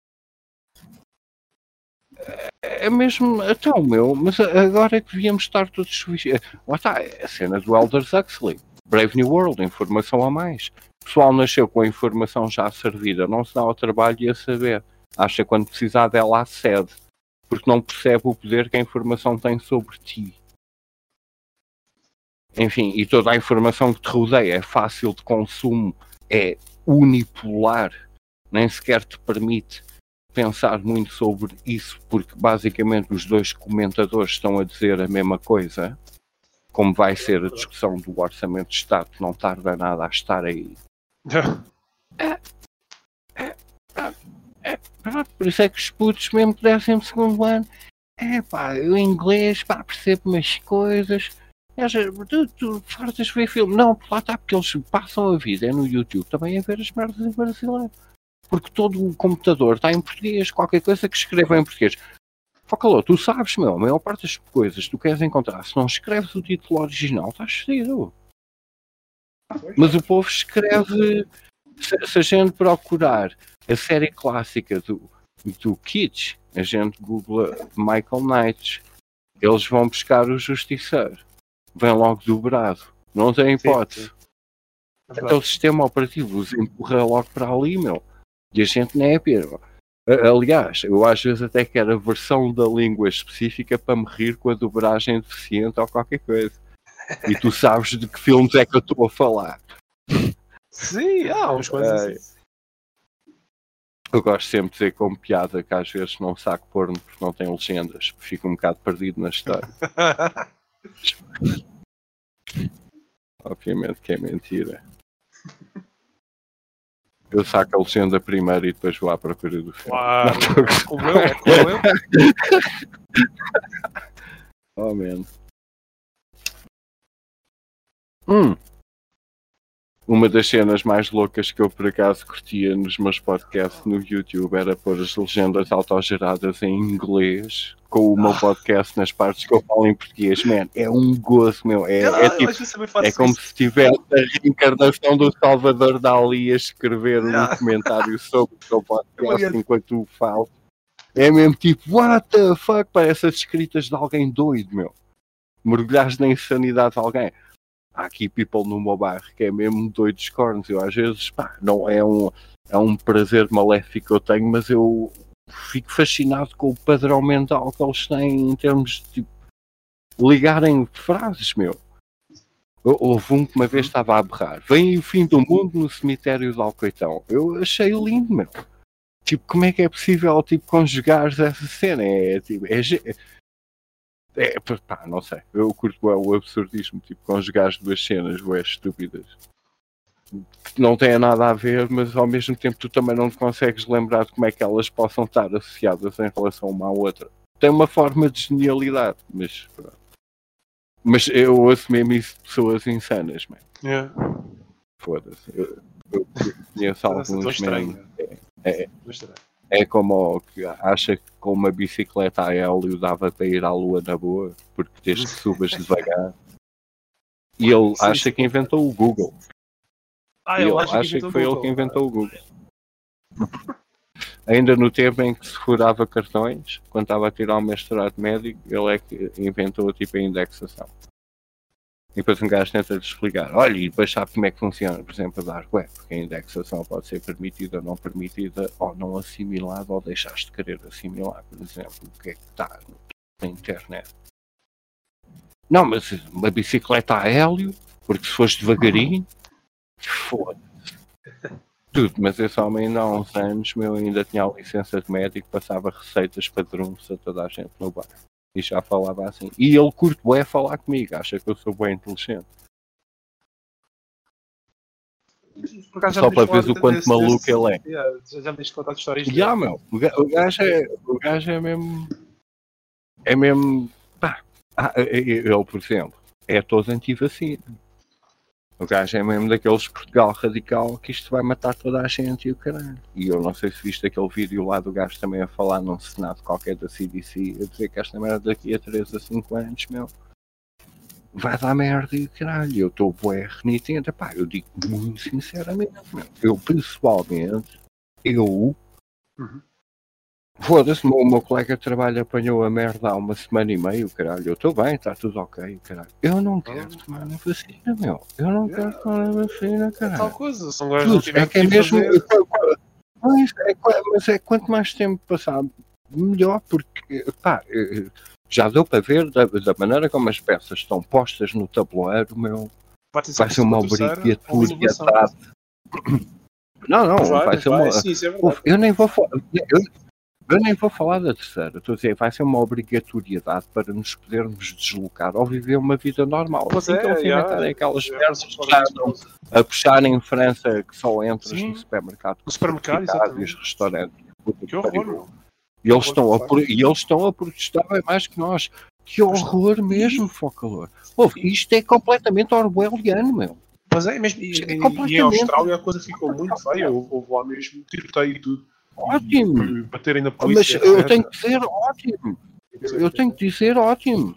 É mesmo, então, meu, mas agora é que devíamos estar todos sofisticados. Lá está, é a cena do Aldous Huxley. Brave New World, informação a mais. O pessoal nasceu com a informação já servida, não se dá ao trabalho de a saber. Acha que quando precisar dela acede, porque não percebe o poder que a informação tem sobre ti. Enfim, e toda a informação que te rodeia é fácil de consumo, é unipolar, nem sequer te permite pensar muito sobre isso, porque basicamente os dois comentadores estão a dizer a mesma coisa, como vai ser a discussão do Orçamento de Estado, não tarda nada a estar aí. Pronto, por isso é que os putos, mesmo que décimo segundo ano, é pá, eu em inglês, pá, percebo umas coisas. Tu, tu fartas ver filme? Não, lá está, porque eles passam a vida é no YouTube também a ver as merdas em brasileiro. Porque todo o computador está em português, qualquer coisa que escreva em português. Focalô, tu sabes, meu, a maior parte das coisas que tu queres encontrar, se não escreves o título original, estás fedido. Mas o povo escreve, se, se a gente procurar a série clássica do, do Kitsch, a gente googla Michael Knight, eles vão buscar o Justiceiro. Vem logo dobrado. Não tem hipótese. Então o sistema operativo os empurra logo para ali, meu. E a gente nem é pera. Aliás, eu às vezes até quero a versão da língua específica para me rir com a dobragem deficiente ou qualquer coisa. E tu sabes de que filmes é que eu estou a falar. Sim, há umas coisas assim. Eu gosto sempre de dizer como piada que às vezes não saco porno porque não tem legendas. Fico um bocado perdido na história. Obviamente que é mentira. Eu saco a legenda primeiro e depois vou à procura do filme. Uau, é como eu, é como eu. Oh, man. Hum. Uma das cenas mais loucas que eu por acaso curtia nos meus podcasts no YouTube era pôr as legendas autogeradas em inglês com o meu podcast nas partes que eu falo em português. Man, é um gozo, meu. É, é, tipo, é como isso. Se tivesse a reencarnação do Salvador Dalí a escrever um comentário sobre o seu podcast enquanto tu falas. É mesmo tipo, what the fuck? Parece as escritas de alguém doido, meu. Mergulhares na insanidade de alguém. Há aqui people no meu bairro que é mesmo doido dos cornos. Eu às vezes, pá, não é um, é um prazer maléfico que eu tenho, mas eu fico fascinado com o padrão mental que eles têm em termos de tipo, ligarem frases, meu. Houve um que uma vez estava a berrar. Vem o fim do mundo no cemitério de Alcoitão. Eu achei lindo, meu. Tipo, como é que é possível, tipo, conjugar essa cena? É, tipo, é... É, pá, não sei. Eu curto é, o absurdismo, tipo, conjugar as duas cenas, ué, estúpidas. Que não têm nada a ver, mas ao mesmo tempo tu também não te consegues lembrar de como é que elas possam estar associadas em relação uma à outra. Tem uma forma de genialidade, mas pronto. Mas eu ouço mesmo isso de pessoas insanas, man. Yeah. Foda-se. Eu, eu conheço alguns mesmo. É, é, é como o que acha que com uma bicicleta a hélio dava para ir à lua na boa, porque desde que subas devagar. E ele sim, acha sim. que inventou o Google. Ah, e ele ele acha, acha que, que foi Google. ele que inventou o Google. Ainda no tempo em que se furava cartões, quando estava a tirar um mestrado médico, ele é que inventou tipo a indexação. E depois um gajo tenta-lhe explicar, olha, e depois sabe como é que funciona, por exemplo, a Dark Web, porque a indexação pode ser permitida ou não permitida, ou não assimilada, ou deixaste de querer assimilar, por exemplo, o que é que está na internet. Não, mas uma bicicleta a hélio, porque se foste devagarinho, foda-se. Tudo, mas esse homem ainda há uns anos, meu, ainda tinha a licença de médico, passava receitas para drums a toda a gente no bar. E já falava assim. E ele curte bué falar comigo, acha que eu sou bem inteligente. Só para ver o quanto desse, maluco desse, ele é. Yeah, já me diste contar de histórias dele. Yeah, meu, o gajo é, o gajo é mesmo... É mesmo... Pá, ele, por exemplo, é todo anti-vacina. O gajo é mesmo daqueles Portugal radical que isto vai matar toda a gente e o caralho. E eu não sei se viste aquele vídeo lá do gajo também a falar num senado qualquer da C D C, a dizer que esta merda daqui a três a cinco anos, meu, vai dar merda e o caralho. Eu estou bué renitente. Pá, eu digo muito sinceramente, meu. Eu pessoalmente, eu... Uhum. Foda-se, o meu colega de trabalho apanhou a merda há uma semana e meia, caralho. Eu estou bem, está tudo ok, caralho. Eu não quero oh. tomar a vacina, meu. Eu não yeah. quero tomar a vacina, caralho. É tal coisa, são gajos é que é mesmo. Mas é, mas é quanto mais tempo passar, melhor, porque, pá, já deu para ver da, da maneira como as peças estão postas no tabuleiro, meu. Vai ser uma obrigatoriedade. Não, não, vai, vai ser vai, uma. Sim, é Uf, eu nem vou falar. Eu, eu nem vou falar da terceira. Estou a dizer, vai ser uma obrigatoriedade para nos podermos deslocar ou viver uma vida normal. Pois assim é, que eles inventarem aquelas merdas que a puxar em França que só entras sim. no supermercado. No supermercado e os restaurantes. Que horror, e eles, estão a, e eles estão a protestar mais que nós. Que horror mesmo, Focalor. Isto é completamente orwelliano, meu. Mas é mesmo, e, é e em Austrália a coisa ficou muito feia, houve lá mesmo tiroteio e tudo. Ótimo! E baterem na polícia. Mas eu tenho que dizer ótimo! Eu tenho que dizer ótimo!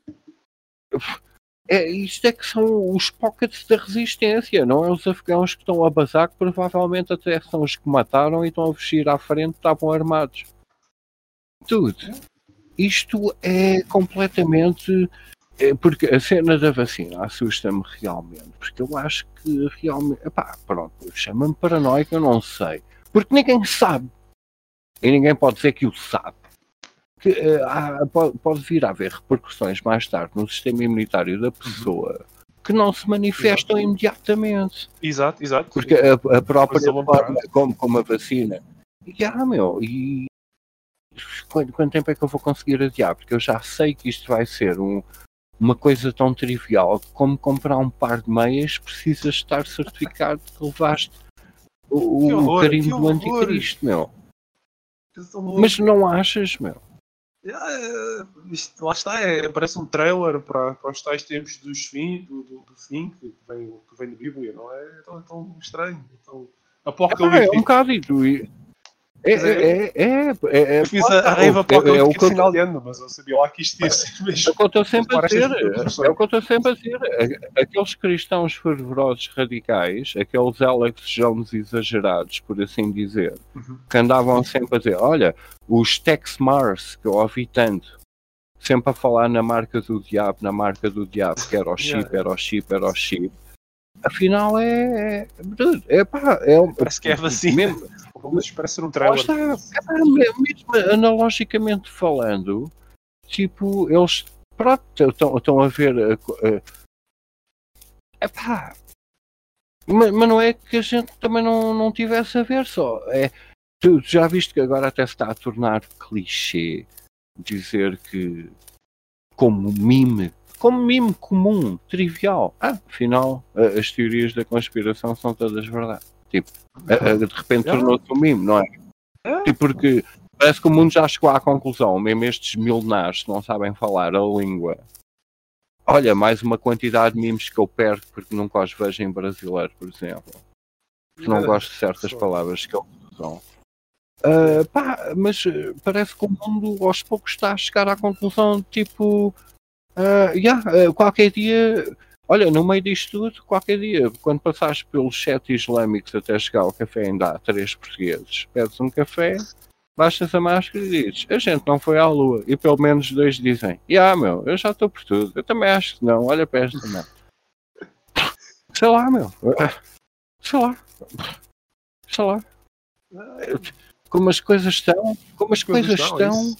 É, isto é que são os pockets da resistência, não é os afegãos que estão a bazar, que provavelmente até são os que mataram e estão a vestir à frente, estavam armados. Tudo. Isto é completamente... Porque a cena da vacina assusta-me realmente, porque eu acho que realmente, epá, pronto, chama-me paranoico, eu não sei, porque ninguém sabe, e ninguém pode dizer que o sabe, que uh, há, pode, pode vir a haver repercussões mais tarde no sistema imunitário da pessoa uhum. que não se manifestam exato. imediatamente. Exato, exato. Porque a, a própria forma como, como a vacina, e ah, meu, e quanto, quanto tempo é que eu vou conseguir adiar? Porque eu já sei que isto vai ser um uma coisa tão trivial como comprar um par de meias, precisas estar certificado que levaste o, horror, o carimbo do anticristo, meu. Mas não achas, meu? Ah, isto, lá está, é, parece um trailer para, para os tais tempos dos fim, do, do, do fim que vem, que vem da Bíblia, não é? É tão, tão estranho, tão É, apocalíptico. é um bocado e é, é, é, é, é, eu fiz a, a rave é, apocalíptica é o que eu de final de ano, mas eu sabia lá que isto ia ser mesmo. É o que eu estou sempre a Parece dizer. que tudo É o que eu estou sempre a dizer. Aqueles cristãos fervorosos radicais, aqueles Alex Jones exagerados, por assim dizer, Uhum. que andavam sempre a dizer: olha, os Tex Mars, que eu ouvi tanto, sempre a falar na marca do diabo, na marca do diabo, que era o chip, Yeah. era o chip, era o chip. Afinal é. É, é, pá, é Parece que é a vacina. mesmo, Mas parece ser um lá trailer. está, é, pá, mesmo analogicamente falando, tipo, eles pronto, estão a ver. Uh, uh, epá, mas, mas não é que a gente também não, não tivesse a ver só. É, tu já viste que agora até se está a tornar clichê dizer que como mime, como mime comum, trivial. Ah, afinal, uh, as teorias da conspiração são todas verdade. Tipo, uh, uh, de repente Yeah. tornou-se um mime, não é? Yeah. Tipo, porque parece que o mundo já chegou à conclusão, mesmo estes milenares que não sabem falar a língua. Olha, mais uma quantidade de memes que eu perco porque nunca os vejo em brasileiro, por exemplo. Porque não gosto de certas palavras que eles usam. Uh, pá, mas uh, parece que o mundo aos poucos está a chegar à conclusão, tipo, uh, yeah, uh, qualquer dia, olha, no meio disto tudo, qualquer dia, quando passares pelos sete islâmicos até chegar ao café, ainda há três portugueses, pedes um café, baixas a máscara e dizes, a gente não foi à lua, e pelo menos dois dizem, yeah, meu, eu já estou por tudo, eu também acho que não, olha para esta, não. Sei lá, meu, sei lá, sei lá. Como as coisas estão, como as coisas, coisas estão,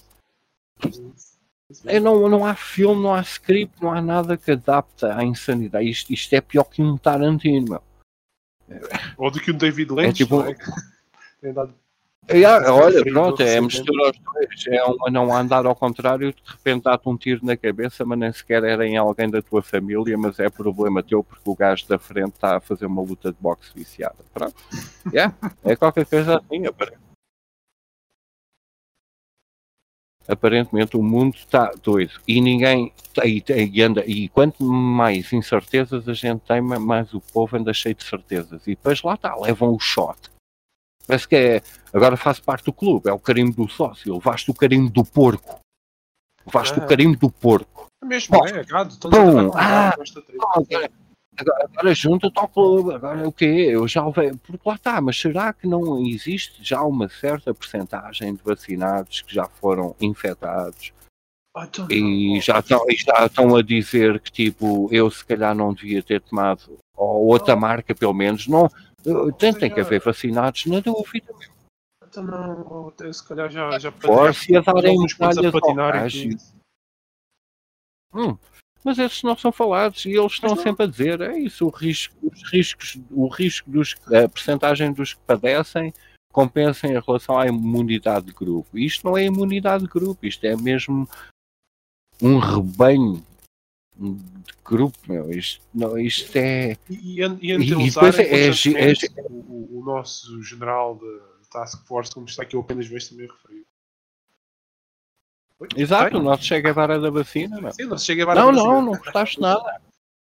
é, não, não há filme, não há script, não há nada que adapta à insanidade. Isto, isto é pior que um Tarantino, meu. Ou do que um David Lynch, é tipo, não é? Tem dado... é, olha, pronto, é mistura os dois. É um a não andar ao contrário, de repente dá-te um tiro na cabeça, mas nem sequer era em alguém da tua família, mas é problema teu porque o gajo da frente está a fazer uma luta de boxe viciada. Pronto. Yeah, é qualquer coisa assim, aparece. Aparentemente o mundo está doido e ninguém e, e anda, e quanto mais incertezas a gente tem, mais o povo anda cheio de certezas e depois lá está, levam o shot. Parece que é, agora faz parte do clube, é o carimbo do sócio, levaste o carimbo do porco, levaste ah. o carimbo do porco. É mesmo, oh, é, gado, bom, ah, agora, agora junta-te ao clube, agora o quê? Eu já levei, porque lá está, mas será que não existe já uma certa percentagem de vacinados que já foram infectados oh, e, não, já estão, e já estão a dizer que tipo, eu se calhar não devia ter tomado, ou outra oh. marca pelo menos, não, tem, tem que haver vacinados na dúvida. Então não, se calhar já, já Force a darem medalhas ao gajo. Hum. Mas esses não são falados e eles estão sempre a dizer, é isso, o risco, os riscos, o risco dos, a percentagem dos que padecem compensa em relação à imunidade de grupo. Isto não é imunidade de grupo, isto é mesmo um rebanho de grupo, meu. Isto, não, isto é... E, e, e, e depois é, é, é, o, o nosso general de Task Force, como está aqui, eu apenas vejo também referido. Exato, tem? O nosso Che Guevara da vacina, não. Sim, o nosso Che Guevara não, da vacina. Não, não gostaste nada.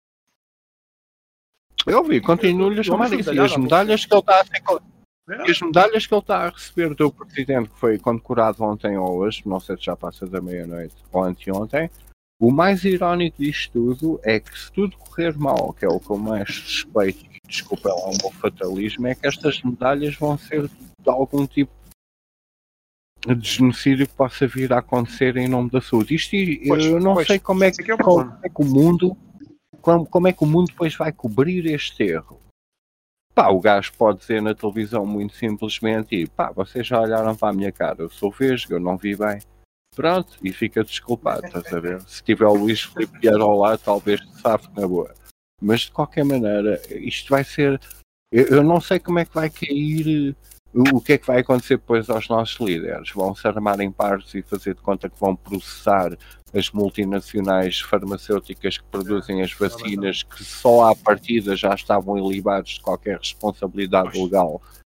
Eu vi, continuo-lhe a chamar isso. E as medalhas que ele está a ser... é. as medalhas que ele está a receber do presidente, que foi condecorado ontem ou hoje, não sei se já passa da meia-noite ou anteontem, o mais irónico disto tudo é que se tudo correr mal, que é o que eu mais suspeito, desculpa lá o meu fatalismo, é que estas medalhas vão ser de algum tipo de genocídio que possa vir a acontecer em nome da saúde. Isto pois, eu não pois, sei como é, que, é como é que o mundo como, como é que o mundo depois vai cobrir este erro. Pá, o gajo pode dizer na televisão muito simplesmente e pá, vocês já olharam para a minha cara, eu sou vesgo, eu não vi bem. Pronto, e fica desculpado, estás a ver? Se tiver o Luís Filipe Vieira ao lado, talvez safe na boa. Mas de qualquer maneira, isto vai ser... Eu, eu não sei como é que vai cair... O que é que vai acontecer depois aos nossos líderes? Vão se armar em pares e fazer de conta que vão processar as multinacionais farmacêuticas que produzem as vacinas, que só à partida já estavam ilibados de qualquer responsabilidade legal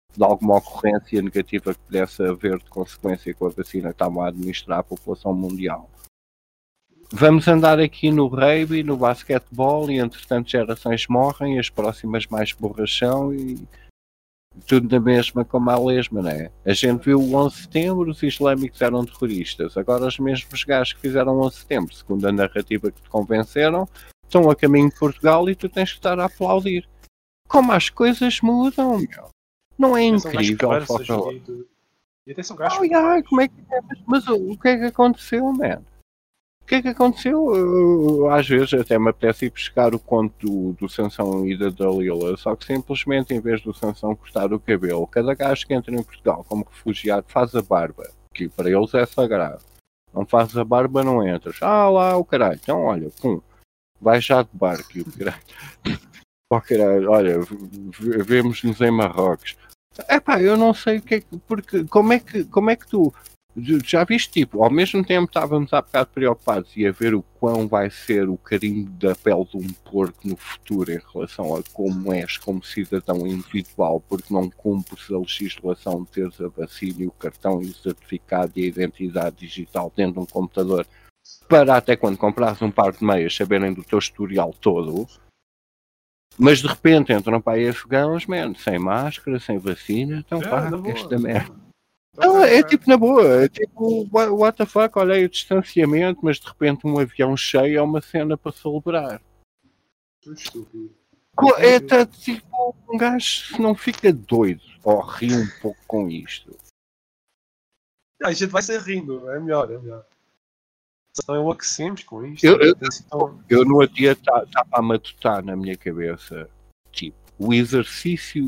de alguma ocorrência negativa que pudesse haver de consequência com a vacina que estavam a administrar à população mundial. Vamos andar aqui no rugby, no basquetebol, e entretanto gerações morrem, as próximas mais burras são, e tudo da mesma como a lesma, não é? A gente viu o onze de setembro, os islâmicos eram terroristas. Agora os mesmos gajos que fizeram o onze de setembro, segundo a narrativa que te convenceram, estão a caminho de Portugal e tu tens que estar a aplaudir. Como as coisas mudam, meu. Não é incrível? E até são gajos. Oh, yeah, como é que é? Mas, mas o que é que aconteceu, man? O que é que aconteceu? Eu, às vezes até me apetece ir buscar o conto do, do Sansão e da Dalila, só que simplesmente em vez do Sansão cortar o cabelo, cada gajo que entra em Portugal como refugiado faz a barba, que para eles é sagrado. Não fazes a barba, não entras. Ah lá, o caralho. Então olha, pum, vai já de barco, o caralho. Oh, caralho, olha, vemos-nos em Marrocos. Epá, eu não sei o que é que, porque como é que, como é que tu, já viste, tipo, ao mesmo tempo estávamos há bocado preocupados e a ver o quão vai ser o carimbo da pele de um porco no futuro em relação a como és como cidadão individual, porque não cumpres a legislação de teres a vacina e o cartão e o certificado e a identidade digital dentro de um computador, para até quando compras um par de meias saberem do teu historial todo. Mas de repente entram para aí afegãos, man, sem máscara, sem vacina, então é, pá, que esta merda. Não, é tipo na boa, é tipo, what the fuck, olha aí o distanciamento, mas de repente um avião cheio é uma cena para celebrar. Estúpido. É tá, tipo, um gajo não fica doido ou ri um pouco com isto. A gente vai ser rindo, é melhor, é melhor. Só enlouquecemos com isto. Eu, eu, tão... eu no outro dia estava tá, tá a matutar na minha cabeça, tipo, o exercício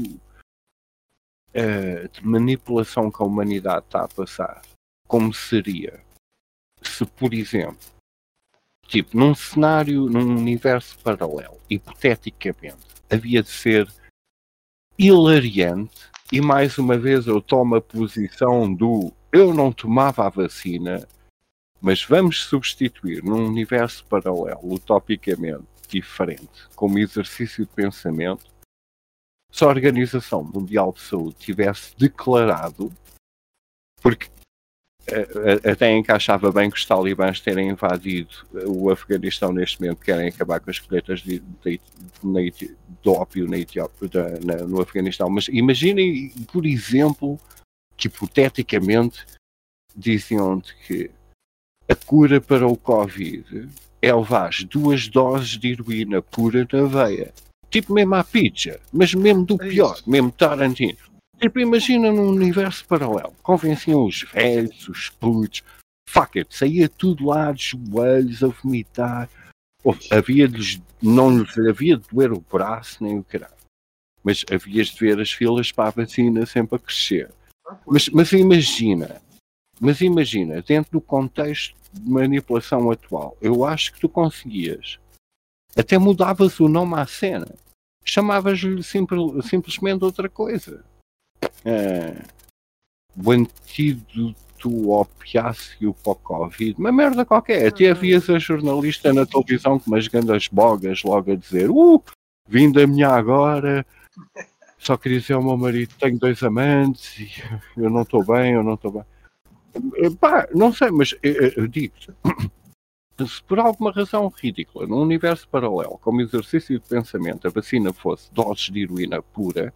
uh, de manipulação que a humanidade está a passar, como seria se, por exemplo, tipo, num cenário, num universo paralelo, hipoteticamente, havia de ser hilariante, e mais uma vez eu tomo a posição do eu não tomava a vacina, mas vamos substituir num universo paralelo, utopicamente diferente, como exercício de pensamento, se a Organização Mundial de Saúde tivesse declarado, porque até encaixava bem que os talibãs terem invadido o Afeganistão neste momento, querem acabar com as colheitas de, de, de, de ópio na Etiópia, de, na, no Afeganistão, mas imaginem, por exemplo, que hipoteticamente diziam-te que a cura para o Covid é levar duas doses de heroína pura na veia. Tipo mesmo à pizza, mas mesmo do pior, mesmo Tarantino. Tipo, imagina num universo paralelo. Convenciam os velhos, os putos. Fuck it, saía tudo lá de joelhos a vomitar. Oh, havia de, não lhes havia de doer o braço nem o caralho. Mas havias de ver as filas para a vacina sempre a crescer. Mas, mas imagina... Mas imagina, dentro do contexto de manipulação atual, eu acho que tu conseguias. Até mudavas o nome à cena. Chamavas-lhe simples, simplesmente outra coisa. É, o antídoto opiáceo para o Covid. Uma merda qualquer. Até havias a jornalista na televisão com umas grandes bogas logo a dizer uh, vim da minha agora. Só queria dizer ao meu marido tenho dois amantes e eu não estou bem, eu não estou bem. Pá, não sei, mas eu, eu digo-te, se por alguma razão ridícula, num universo paralelo, como exercício de pensamento, a vacina fosse doses de heroína pura,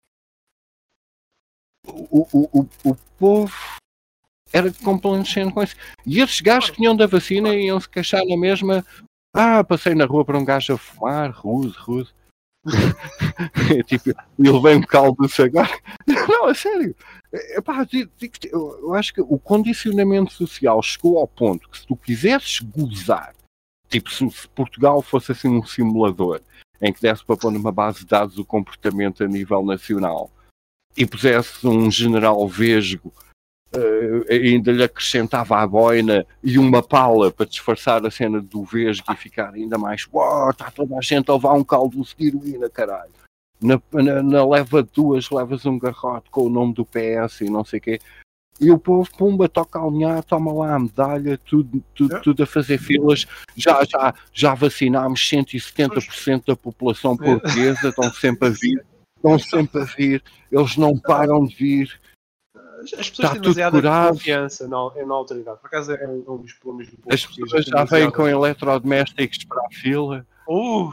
o, o, o, o povo era complacente com isso. E esses gajos que tinham da vacina iam se queixar na mesma, ah, passei na rua para um gajo a fumar, rude, rude. Tipo, ele vem um caldo agora. Não, a sério. Epá, eu acho que o condicionamento social chegou ao ponto que se tu quisesses gozar, tipo se Portugal fosse assim um simulador em que desse para pôr numa base de dados o comportamento a nível nacional e pusesse um general vesgo, uh, ainda lhe acrescentava a boina e uma pala para disfarçar a cena do vesgo e ficar ainda mais uau, está toda a gente a levar um caldo de heroína, caralho. Na, na, na leva duas, levas um garrote com o nome do P S e não sei o quê. E o povo, pumba, toca a alinhar, toma lá a medalha, tudo, tudo, tudo a fazer filas. Já, já, já vacinámos cento e setenta por cento da população portuguesa, estão sempre a vir. estão sempre a vir, eles não param de vir. As as pessoas Está têm tudo demasiada curado. confiança na, na autoridade. Por acaso é um, um dos problemas do povo. As pessoas já vêm com eletrodomésticos para a fila. Uh,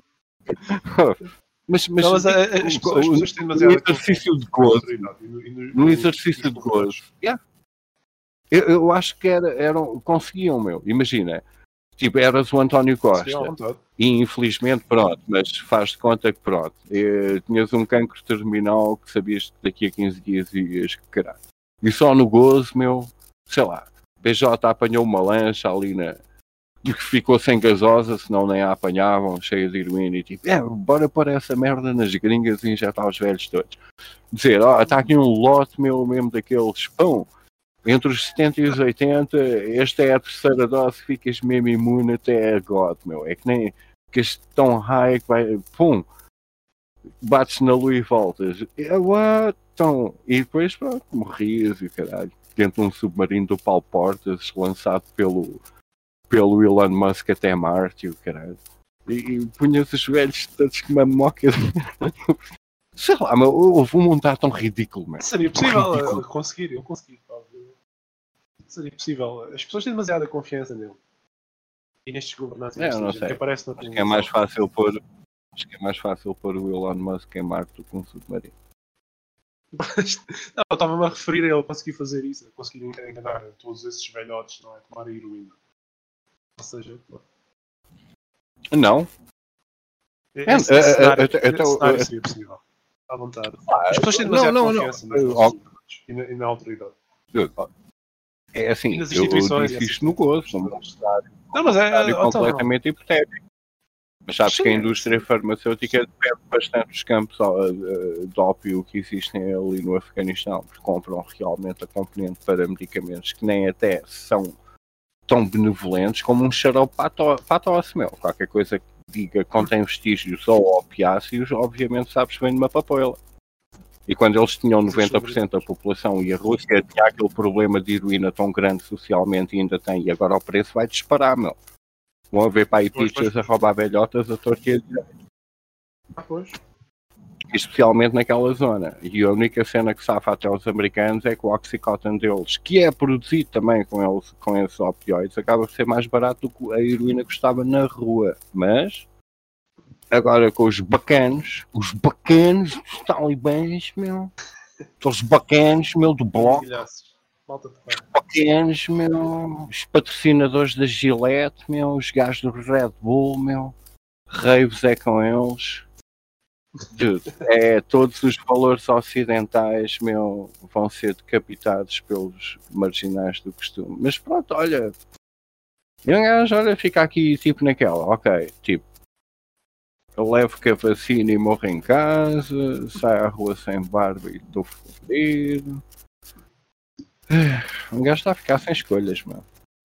Mas, mas, não, mas a- a- as pessoas, as pessoas têm no demasiada exercício de confiança na gozo, autoridade e no- e no- no no- exercício nos de poderes. gozo, yeah. eu, eu acho que era, eram, conseguiam, meu. Imagina, tipo, eras o António Costa. Sim, à vontade. E infelizmente, pronto, mas faz de conta que pronto, eh, tinhas um cancro terminal que sabias que daqui a quinze dias ias que caralho. E só no gozo, meu, sei lá, B J apanhou uma lancha ali na. que ficou sem gasosa, senão nem a apanhavam, cheia de heroína e tipo, é, bora pôr essa merda nas gringas e injetar os velhos todos. Dizer, ó, oh, está aqui um lote meu mesmo daqueles pão. Entre os setenta e os oitenta, esta é a terceira dose, ficas mesmo imune até a God, meu. É que nem ficas tão high que vai, pum, bates na lua e voltas. É, what? Então, e depois, pronto, morrias e caralho. Dentro de um submarino do Paulo Portas, lançado pelo, pelo Elon Musk até Marte e o caralho. E, e punhas os velhos todos com uma moca. Sei lá, mas houve um mundo tão ridículo, mano. Seria possível Ridículo. uh, conseguir, eu consegui. pá. Seria possível. As pessoas têm demasiada confiança nele. E nestes governantes É, eu não nestes sei. que aparece na Acho que é mais fácil pôr. Acho que é mais fácil pôr o Elon Musk em Marte do que um submarino. Não, eu estava-me a referir a ele conseguir fazer isso, a conseguir enganar todos esses velhotes, não é? Tomar a heroína. Ou seja, pô, Não? É, esse, é, esse é, cenário, é, é, esse é, cenário é, seria possível. À vontade. Ah, As pessoas têm não, demasiada não, não. confiança nos Eu- nossos ó, governantes e na, e na autoridade. É assim, E nas eu, eu instituições, disse e isto no gozo, num cenário, Não, mas é. cenário Então, completamente hipotético. Mas sabes Sim, que a é, indústria sim. farmacêutica bebe bastante os campos ó, eh, de ópio que existem ali no Afeganistão, porque compram realmente a componente para medicamentos que nem até são tão benevolentes como um xarope para a to- para a tosse, meu. Qualquer coisa que diga que contém vestígios ou opiáceos, obviamente sabes que vem de uma papoila. E quando eles tinham noventa por cento da população e a Rússia tinha aquele problema de heroína tão grande socialmente e ainda tem, e agora o preço vai disparar, meu. Vão haver para aí Pois, pitchers pois. a roubar velhotas a torta e a direita. Ah, pois. Especialmente naquela zona. E a única cena que safa até os americanos é que o Oxycontin deles, que é produzido também com, eles, com esses opioides, acaba por ser mais barato do que a heroína que custava na rua. Mas, agora com os bacanos, os bacanos dos talibãs, meu, os bacanos, meu, do bloco, Milhaços. Malta de pé. bacanos, meu, os patrocinadores da Gillette, meu, os gajos do Red Bull, meu, raves é com eles. Dude, é, todos os valores ocidentais, meu, vão ser decapitados pelos marginais do costume. Mas pronto, olha, e um gajo, olha, fica aqui tipo naquela, ok, tipo, eu levo que a vacina e morro em casa, saio à rua sem barba e estou fodido. Um gajo está a ficar sem escolhas, meu.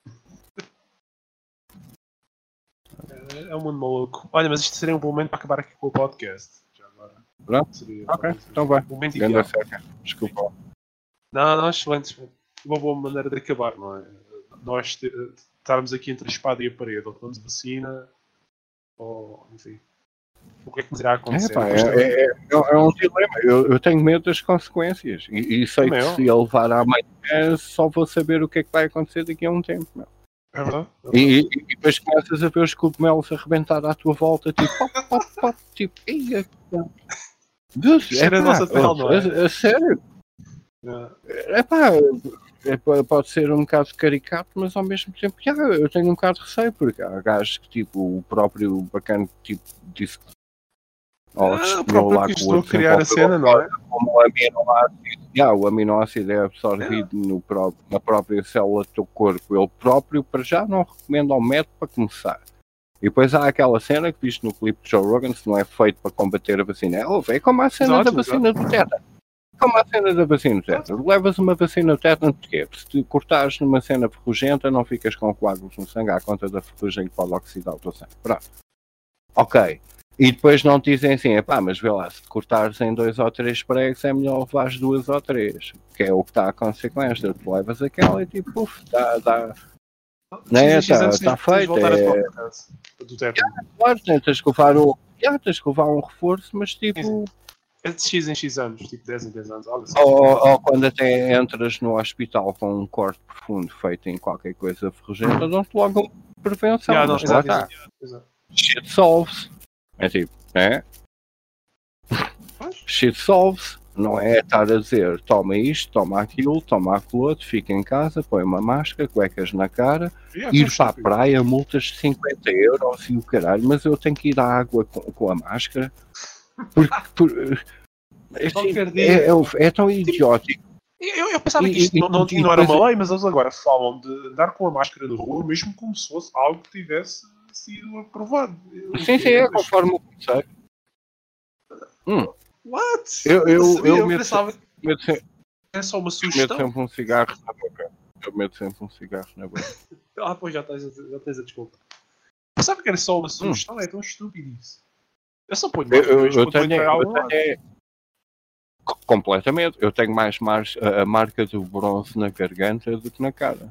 É, é um mundo maluco. Olha, mas isto seria um bom momento para acabar aqui com o podcast. Já agora. Pronto? Seria Ok, seria então vai. um momento Ganda ideal. seca, desculpa. Não, não, excelente, excelente. Uma boa maneira de acabar, não é? Nós te- estarmos aqui entre a espada e a parede, ou tomamos vacina, ou enfim. O que é que nos irá É, acontecer? pá, Depois é, também- é, é, é um dilema. Eu, eu tenho medo das consequências. E, e sei Também que eu. se eu levar amanhã, só vou saber o que é que vai acontecer daqui a um tempo. Meu. É verdade? É E, verdade. e, e depois começas a ver os cogumelos arrebentar à tua volta, tipo, pop, pop, pop, tipo, ia. Deus, é Cheira a pá, nossa pele, não é? a, a sério. É. É pá, é, pá, pode ser um bocado caricato, mas ao mesmo tempo, já, eu tenho um bocado de receio, porque há gajos que, tipo, o próprio bacana, tipo, disse que. Ou Ah, o testemunhou próprio lá que com o estou a outro criar a cena, não é? como o aminoácido, yeah, o aminoácido é absorvido no próprio, na própria célula do teu corpo. Ele próprio, para já, não recomenda ao médico para começar. E depois há aquela cena que viste no clipe de Joe Rogan, se não é feito para combater a vacina. É, ouve, é como a cena Exato, da vacina do tétano. Como a cena da vacina do tétano. Levas uma vacina do tétano porque se te cortares numa cena ferrugenta, não ficas com coágulos no sangue à conta da ferrugem que pode oxidar o teu sangue. Pronto. Ok. E depois não te dizem assim, epá, mas vê lá, se te cortares em dois ou três pregos é melhor levares duas ou três. Que é o que está a acontecer com esta. Tu levas aquela e tipo, uf, dá, dá. Não é? Está tá feito. É... Do tétano. Claro, tentas que levar um, já, tens que levar um reforço, mas tipo, É de X em X anos, tipo dez em dez anos, algo assim. Ou, ou quando até entras no hospital com um corte profundo feito em qualquer coisa ferrugenta, dão-te logo uma prevenção. Yeah, não, Mas lá exato, está. exato, exato. Shit solves. É tipo, né? Shit solves. Não é estar a dizer, toma isto, toma aquilo, toma aquilo outro, fica em casa, põe uma máscara, cuecas na cara, Yeah, ir são para a estúpidos. praia, multas de cinquenta euros e o caralho, mas eu tenho que ir à água com, com a máscara. Porque, por, é, assim, Qualquer é, dia. é, é tão idiótico. Eu, eu pensava E- que isto e- não, não, e não era depois- uma lei, mas eles agora falam de andar com a máscara na rua, mesmo como se fosse algo que tivesse sido aprovado. Eu- Sim, sim, é eu- conforme o conselho. Hum, What? eu, eu, não sabia, eu, eu meto, pensava que meto, sempre, era só uma meto sugestão. sempre um cigarro na boca. Eu meto sempre um cigarro na boca. Ah, pois já tens, a- já tens a desculpa. Pensava que era só uma sugestão, é tão estúpido isso. Eu só ponho Eu, mais eu, dois eu quando vou tenho, entregar eu algum lado. tenho é, co- completamente. Eu tenho mais mar, a, a marca do bronze na garganta do que na cara.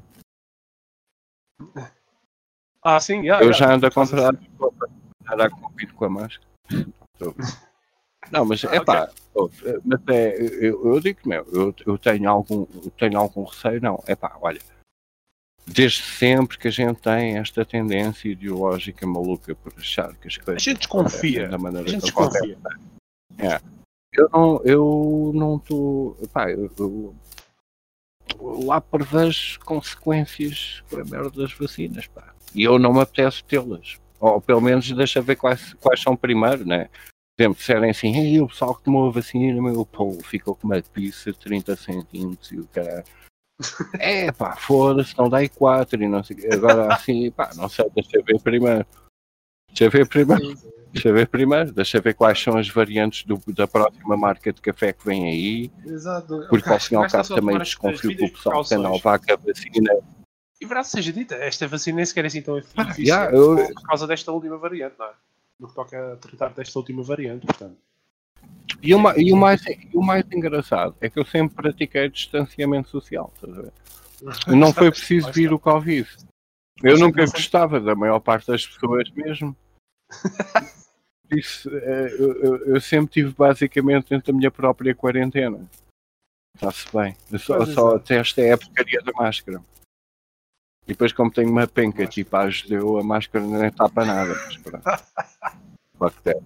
Ah, sim, yeah, eu yeah, já ando a faz comprar assim. roupa, andar com com a máscara. Tô. Não, mas Ah, é pá, mas é, eu, eu digo mesmo, eu, eu tenho algum, eu tenho algum receio, não, é pá, olha, desde sempre que a gente tem esta tendência ideológica maluca por achar que as A coisas gente desconfia. acontecem da A maneira gente que acontecem. desconfia. Eu não, eu não estou, pá, eu, eu, lá prevejo consequências com a merda das vacinas, pá, e eu não me apetece tê-las, ou pelo menos deixa ver quais, quais são primeiro, né? Por exemplo, disserem assim, ei, o pessoal que tomou a vacina, meu pô, ficou com uma pizza de trinta centímetros e o cara. É pá, foda-se, não dá quatro e não sei o quê. Agora assim, pá, não sei, deixa ver primeiro. Deixa ver primeiro. Deixa ver primeiro. Deixa ver quais são as variantes do, da próxima marca de café que vem aí. Exato. Porque ao Gajo- fim e ao gajo está cabo só a também tomar as- as desconfio que o devidas pessoal que anda a precauções. levar com a vacina. E verdade seja dita, esta vacina nem sequer é assim tão eficiente yeah, eu- por causa desta última variante, não é? No que toca a tratar desta última variante, portanto. E o, ma- e o mais, e o mais engraçado é que eu sempre pratiquei distanciamento social. Estás a ver? Não foi preciso vir o Covid. Eu Mas nunca não foi- gostava da maior parte das pessoas mesmo. Isso, eh, eu, eu- eu sempre tive basicamente dentro da minha própria quarentena. Está-se bem. Eu só, Pois, só exato. até esta é a porcaria da máscara. E depois como tenho uma penca Máscara. tipo a judeu, a máscara nem está para nada. Mas pronto. Fuck that.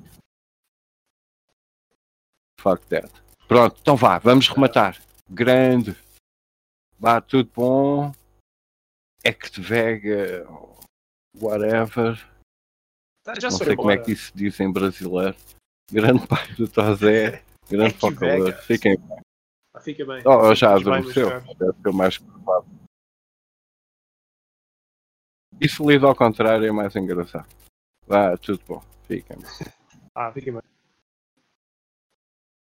Fuck that. Pronto, então vá, vamos rematar. Grande. Vá, tudo bom. Ect Vega, whatever. Já Não se sei como é embora. que isso se diz em brasileiro. Grande pai do Tozé. Grande Ect focador. Vega. Fiquem bem. Ah, fica bem. Oh, eu já Fica bem, meus adormeceu. caros. Deve ser o mais provável. Isso lido ao contrário é mais engraçado. Vá, tudo bom. Fiquem bem. Ah, fica bem.